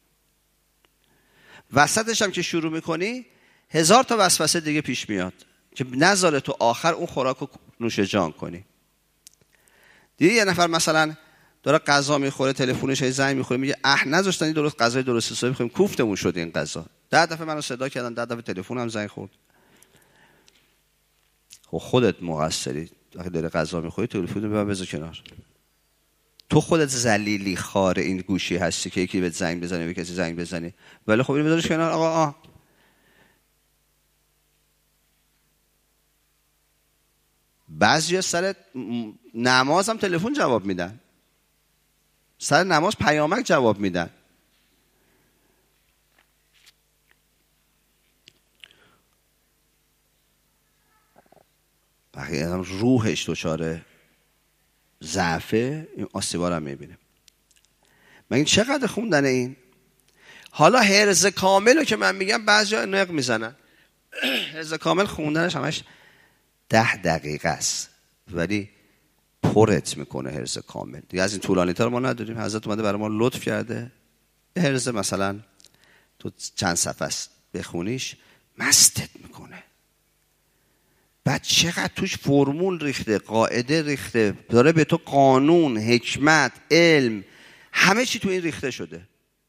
وسطش هم که شروع میکنی 1000 تا وسوسه دیگه پیش میاد که نذاره تو آخر اون خوراک رو نوش جان کنی. دیدی یه نفر مثلا داره غذا میخوره، تلفنش زنگ میخوره، میگه نذاشتنی درست غذای درست حسابی بخوریم، کوفتمون شد این غذا. 10 دفعه منو صدا کردن، 10 دفعه تلفنم زنگ خورد. خب خودت مقصری. وقتی داره غذا میخوری تلفن رو بذار کنار. تو خودت ذلیلی خار این گوشی هستی که یکی بهت زنگ بزنه، به کسی زنگ بزنی، ولی خب اینو بذارش کنار. آقا بعضیا سر نماز هم تلفن جواب میدن، سر نماز پیامک جواب میدن. بقیه هم روحش دچار ضعفه، این آسیبا رو هم میبینه. من چقدر خوندن این. حالا حرز کامل رو که من میگم بعضیا نق میزنن. حرز کامل خوندنش همش 10 دقیقه است، ولی پرت میکنه حرز کامل. دیگه از این طولانی تر ما نداریم. حضرت اومده برای ما لطف کرده یه حرز مثلا تو چند صفحه است بخونیش مستت میکنه. بعد چقدر توش فرمول ریخته، قاعده ریخته، داره به تو قانون، حکمت، علم، همه چی تو این ریخته شده.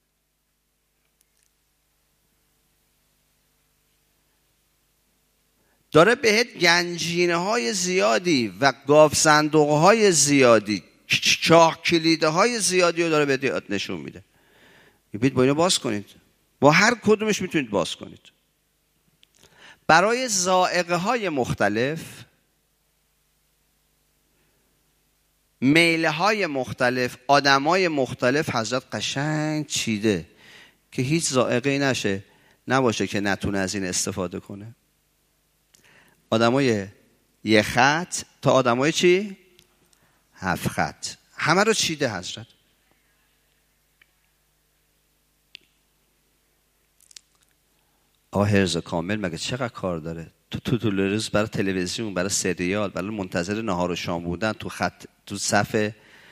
داره بهت گنجینه های زیادی و گاف صندوق های زیادی، چاه کلیده های زیادی رو داره بهت نشون میده. بید با اینو باز کنید، با هر کدومش میتونید باز کنید. برای ذائقه های مختلف، میله های مختلف، آدم های مختلف حضرت قشنگ چیده که هیچ ذائقه‌ای نباشه که نتونه از این استفاده کنه. آدمای یه خط تا آدمای چی؟ 7 خط، همه رو چیده حضرت. حرز کامل مگه چقدر کار داره؟ تو روز برای تلویزیون، برای سریال، برای منتظر نهار و شام بودن، تو صف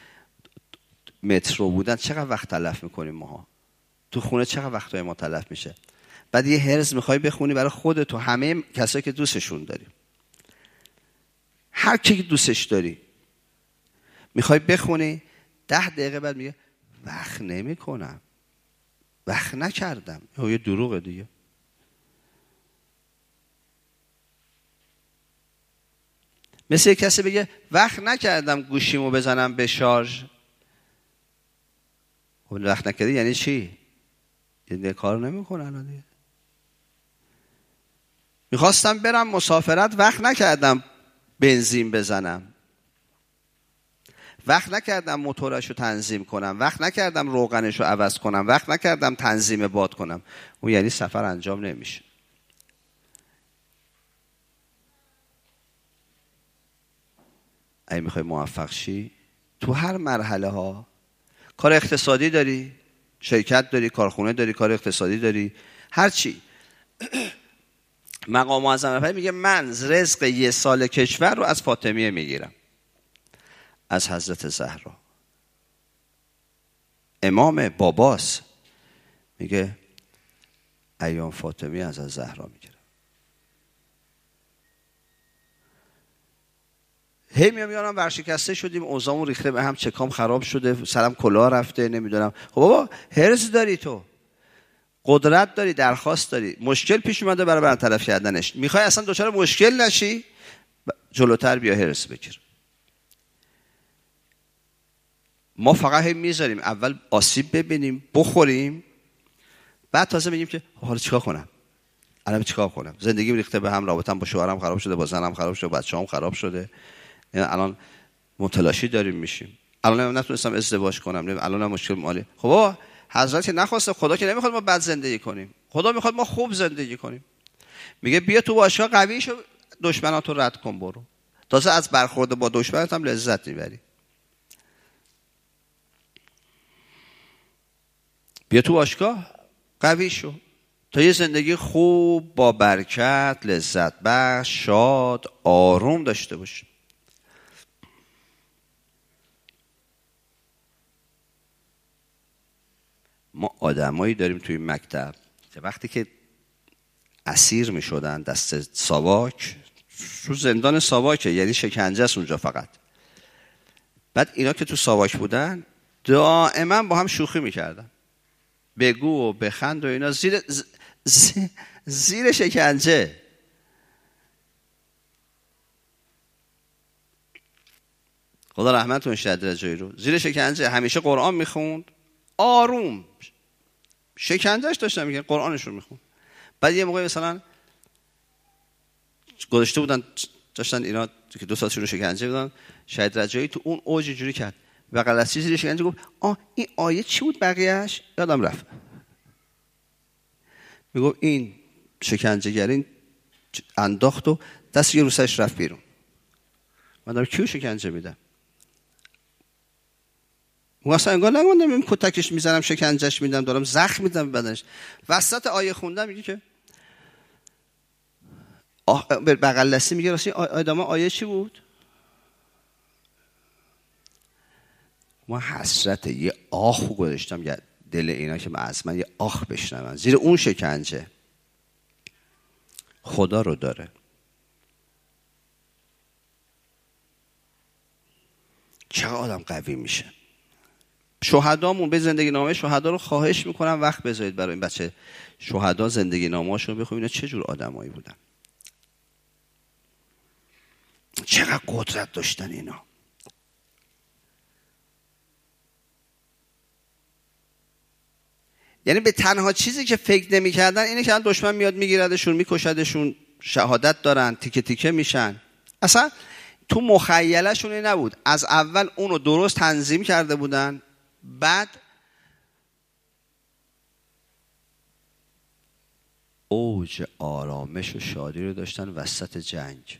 مترو بودن، چقدر وقت تلف میکنیم ماها؟ تو خونه چقدر وقتای ما تلف میشه؟ بعد یه حرز میخوای بخونی برای خودت و همه کسایی که دوستشون داری، هر کی که دوستش داری میخوای بخونی، 10 دقیقه بعد میگه وقت نمیکنم، وقت نکردم. یه دروغه دیگه. مثل یک کسی بگه وقت نکردم گوشیمو بزنم به شارژ. خب وقت نکردی یعنی چی؟ یعنی کار نمیکنه الان دیگه. میخواستم برم مسافرت، وقت نکردم بنزین بزنم، وقت نکردم موتورشو تنظیم کنم، وقت نکردم روغنشو عوض کنم، وقت نکردم تنظیم باد کنم. اون یعنی سفر انجام نمیشه. اگه میخوای موفق شی تو هر مرحله ها، کار اقتصادی داری، شرکت داری، کارخونه داری، کار اقتصادی داری، هر چی، مقام معظم رهبری میگه من رزق 1 سال کشور رو از فاطمیه میگیرم، از حضرت زهرا. امام باباس میگه ایام فاطمیه از زهرا میگیرم. هی میام ورشکسته شدیم، اوضاعمون ریخته به هم، چکام خراب شده، سرم کلاه رفته، نمیدونم. خب بابا حرص داری، تو قدرت داری، درخواست داری، مشکل پیش اومده برای برطرف کردنش، میخوای اصلا دچار مشکل نشی، جلوتر بیا حرص بگیر. ما فقط هم میذاریم اول آسیب ببینیم، بخوریم، بعد تازه بگیم که حالا چیکار کنم، الان چیکار کنم؟ زندگیم ریخته به هم، رابطه‌ام با شوهرم خراب شده، با زنم خراب شده، بچه‌ام خراب شده، الان متلاشی داریم میشیم، الان نتونستم ازدواج کنم، الان مشکل مالی. خب بابا حضرت نخواسته، خدا که نمیخواد ما بد زندگی کنیم، خدا میخواد ما خوب زندگی کنیم. میگه بیا تو باشگاه قوی شو، دشمناتو رد کن، برو. تازه از برخورد با دشمنت هم لذت میبری. بیا تو باشگاه، قوی شو تا یه زندگی خوب با برکت، لذت بخش، شاد، آروم داشته باش. ما آدمایی داریم توی مکتب که وقتی که اسیر می شدن دست ساواک، تو زندان ساواکه، یعنی شکنجه است اونجا فقط. بعد اینا که تو ساواک بودن دائما با هم شوخی میکردن، بگو و بخند و اینا، زیر شکنجه. خدا رحمتون شهید رجایی رو، زیر شکنجه همیشه قرآن میخوند، آروم، شکنجهش داشتن میگن، قرآنش رو میخوند. بعد یه موقع مثلا گذاشته بودن داشتن اینا که 2 ساعتشون رو شکنجه بودن، شهید رجایی تو اون اوج جوری کرد بغل از چیزی شکنجه گفت این آیه چی بود بقیه‌اش یادم رفت. میگفت این شکنجه‌گرین انداخت و دست یه روسش رفت بیرون. من دارم کیو شکنجه میدم؟ اصلا انگار نگوندم این کتکش میزنم، شکنجهش میدم، دارم زخم میدم بدنش. وسط آیه خوندم میگه که بغل دستی میگه راستی آدما آیه چی بود؟ ما حسرت یه آخ گذاشتم دل اینا که از من یه آخ بشنون زیر اون شکنجه. خدا رو داره. چقدر آدم قوی میشه. شهدامون به زندگی نامه شهدا رو خواهش میکنم وقت بذارید برای این بچه شهدا زندگی نامه‌هاشون رو بخونید، اینا چه جور آدمایی بودن، چقدر قدرت داشتن اینا. یعنی به تنها چیزی که فکر نمی‌کردن اینه که دشمن میاد میگیردشون، میکشدشون، شهادت دارن، تیکه تیکه میشن. اصلا تو مخیله‌شون نبود. از اول اونو درست تنظیم کرده بودن، بعد اوج آرامش و شادی رو داشتن وسط جنگ.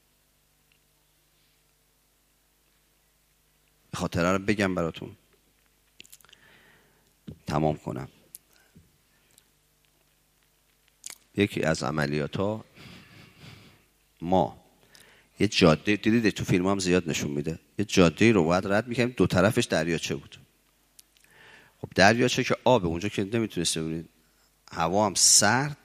خاطره رو بگم براتون تمام کنم. یکی از عملیات‌ها ما یه جاده دیدید تو فیلم هم زیاد نشون میده، یه جاده رو باید رد میکنیم، 2 طرفش دریاچه بود. خب دریاچه که آبه اونجا که نمیتونسته ببینید، هوا هم سرد.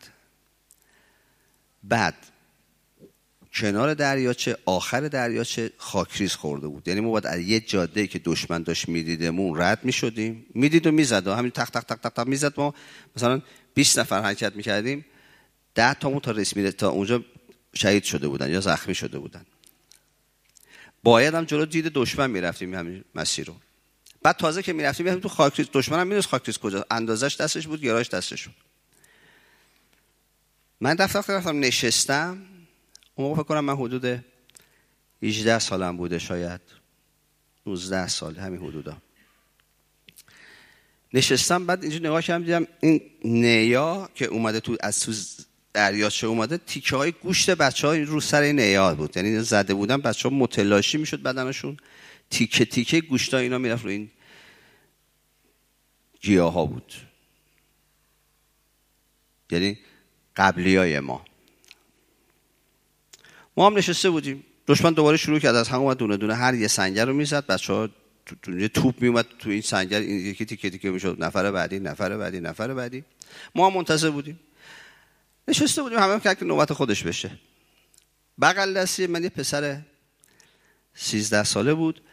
بعد کنار دریاچه، آخر دریاچه خاکریز خورده بود. یعنی ما باید از یه جاده که دشمن داشت میدیدمون رد میشدیم، میدید و میزد و همین تق تق تق تق تق میزد. ما مثلا 20 نفر حرکت میکردیم، 10 تامون تا رسید تا اونجا شهید شده بودن یا زخمی شده بودن. باید هم جلو دید دشمن میرفتیم همین مسیر رو. بعد تازه که میرفتیم تو خاکریز، دشمن هم میدونست خاکریز کجا، اندازش دستش بود، گراش دستش بود. من رفتم نشستم. اون موقع فکر کنم من حدود 18 سالم بوده، شاید 19 سال، همین حدودا. نشستم، بعد اینجا نگاه کردم دیدم این نیا که اومده تو از تو دریاچه اومده، تیکه های گوشت بچه‌ها رو سر این نیا بود. یعنی زده بودن بچه‌ها متلاشی میشد بدنشون، تیکه تیکه گوشتا اینا میرفت رو این گیاها بود. یعنی قبلیای ما هم نشسته بودیم. دشمن دوباره شروع کرد از همون دونه دونه هر یه سنگر رو میزد. بچه‌ها یه توپ میومد تو این سنگر، این یکی تیکه تیکه میشد، نفر بعدی نفر بعدی نفر بعدی. ما هم منتظر بودیم، نشسته بودیم، همه که نوبت خودش بشه. بغل دستی من یه پسر 13 ساله بود،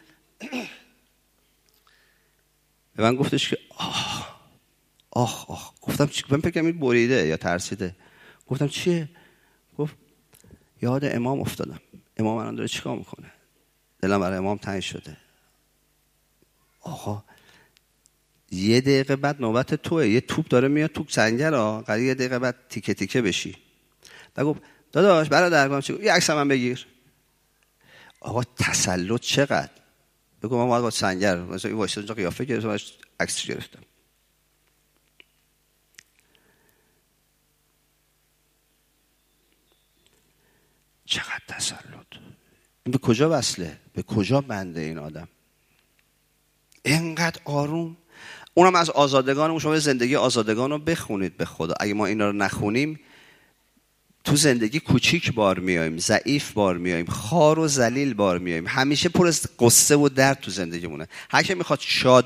به من گفتش که آخ. گفتم من فکرم این بریده یا ترسیده. گفتم چیه؟ گفت یاد امام افتادم. امام الان داره چیکار میکنه؟ دلم برای امام تنگ شده. آقا یه دقیقه بعد نوبت توئه، یه توپ داره میاد تو سنگر ها، قراره یه دقیقه بعد تیکه تیکه بشی. بعد گفت داداش برادر چی؟ یه عکس من بگیر. آقا تسلط چقدر؟ بگو من باید با سنگر مثلا این وایساد اونجا قیافه گرفتم، عکسش گرفتم. چقدر تسلط! این به کجا وصله؟ به کجا بنده این آدم؟ اینقدر آروم. اونم از آزادگان. شما زندگی آزادگان رو بخونید به خدا. اگه ما اینا رو نخونیم تو زندگی کوچیک بار میایم، ضعیف بار میایم، خار و ذلیل بار میایم، همیشه پر از قصه و درد تو زندگیمونه. هر کی میخواد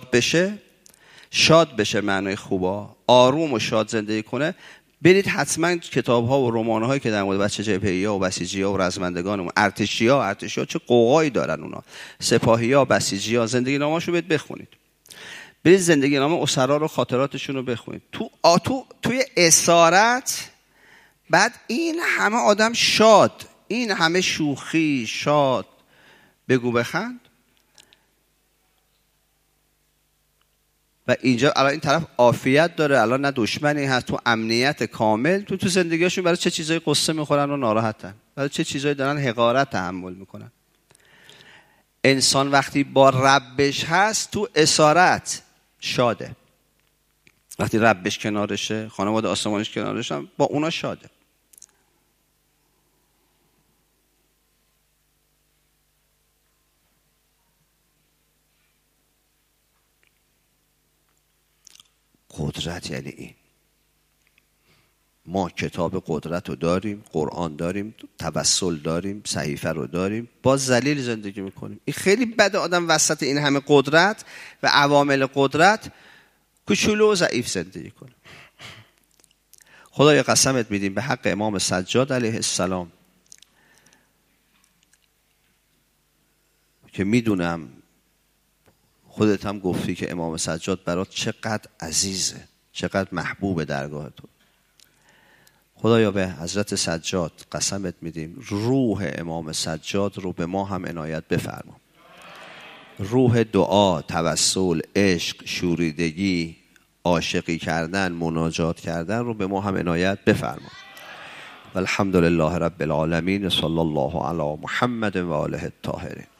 شاد بشه معنای خوبا، آروم و شاد زندگی کنه، برید حتما کتاب‌ها و رمان‌هایی که در مورد بچه جبهه‌ای‌ها و بسیجی‌ها و رزمندگان، ارتشی‌ها چه قوقایی دارن اونا، سپاهی‌ها، بسیجی‌ها، زندگی نامه‌اشو برید بخونید. برید زندگی نامه اسرا رو، خاطراتشون رو بخونید. توی اسارت بعد این همه آدم شاد، این همه شوخی، شاد، بگو بخند، و اینجا الان این طرف عافیت داره، الان نه دشمنی هست، تو امنیت کامل. تو زندگیشون برای چه چیزای قصه میخورن و ناراحتن، برای چه چیزایی دارن حقارت تحمل میکنن. انسان وقتی با ربش هست تو اسارت شاده، وقتی ربش کنارشه، خانواده آسمانش کنارشه، با اونا شاده. قدرت یعنی این. ما کتاب قدرت رو داریم، قرآن داریم، توسل داریم، صحیفه رو داریم، با ذلیل زندگی میکنیم. این خیلی بده آدم وسط این همه قدرت و عوامل قدرت کوچولو و ضعیف زندگی کنه. خدایا قسمت میدیم به حق امام سجاد علیه السلام که میدونم خودت هم گفتی که امام سجاد برات چقدر عزیزه، چقدر محبوب درگاه تو. خدایا به حضرت سجاد قسمت میدیم روح امام سجاد رو به ما هم عنایت بفرما. روح دعا، توسل، عشق، شوریدگی، عاشقی کردن، مناجات کردن رو به ما هم عنایت بفرما. والحمد لله رب العالمین. صلی الله علی محمد و آله الطاهرین.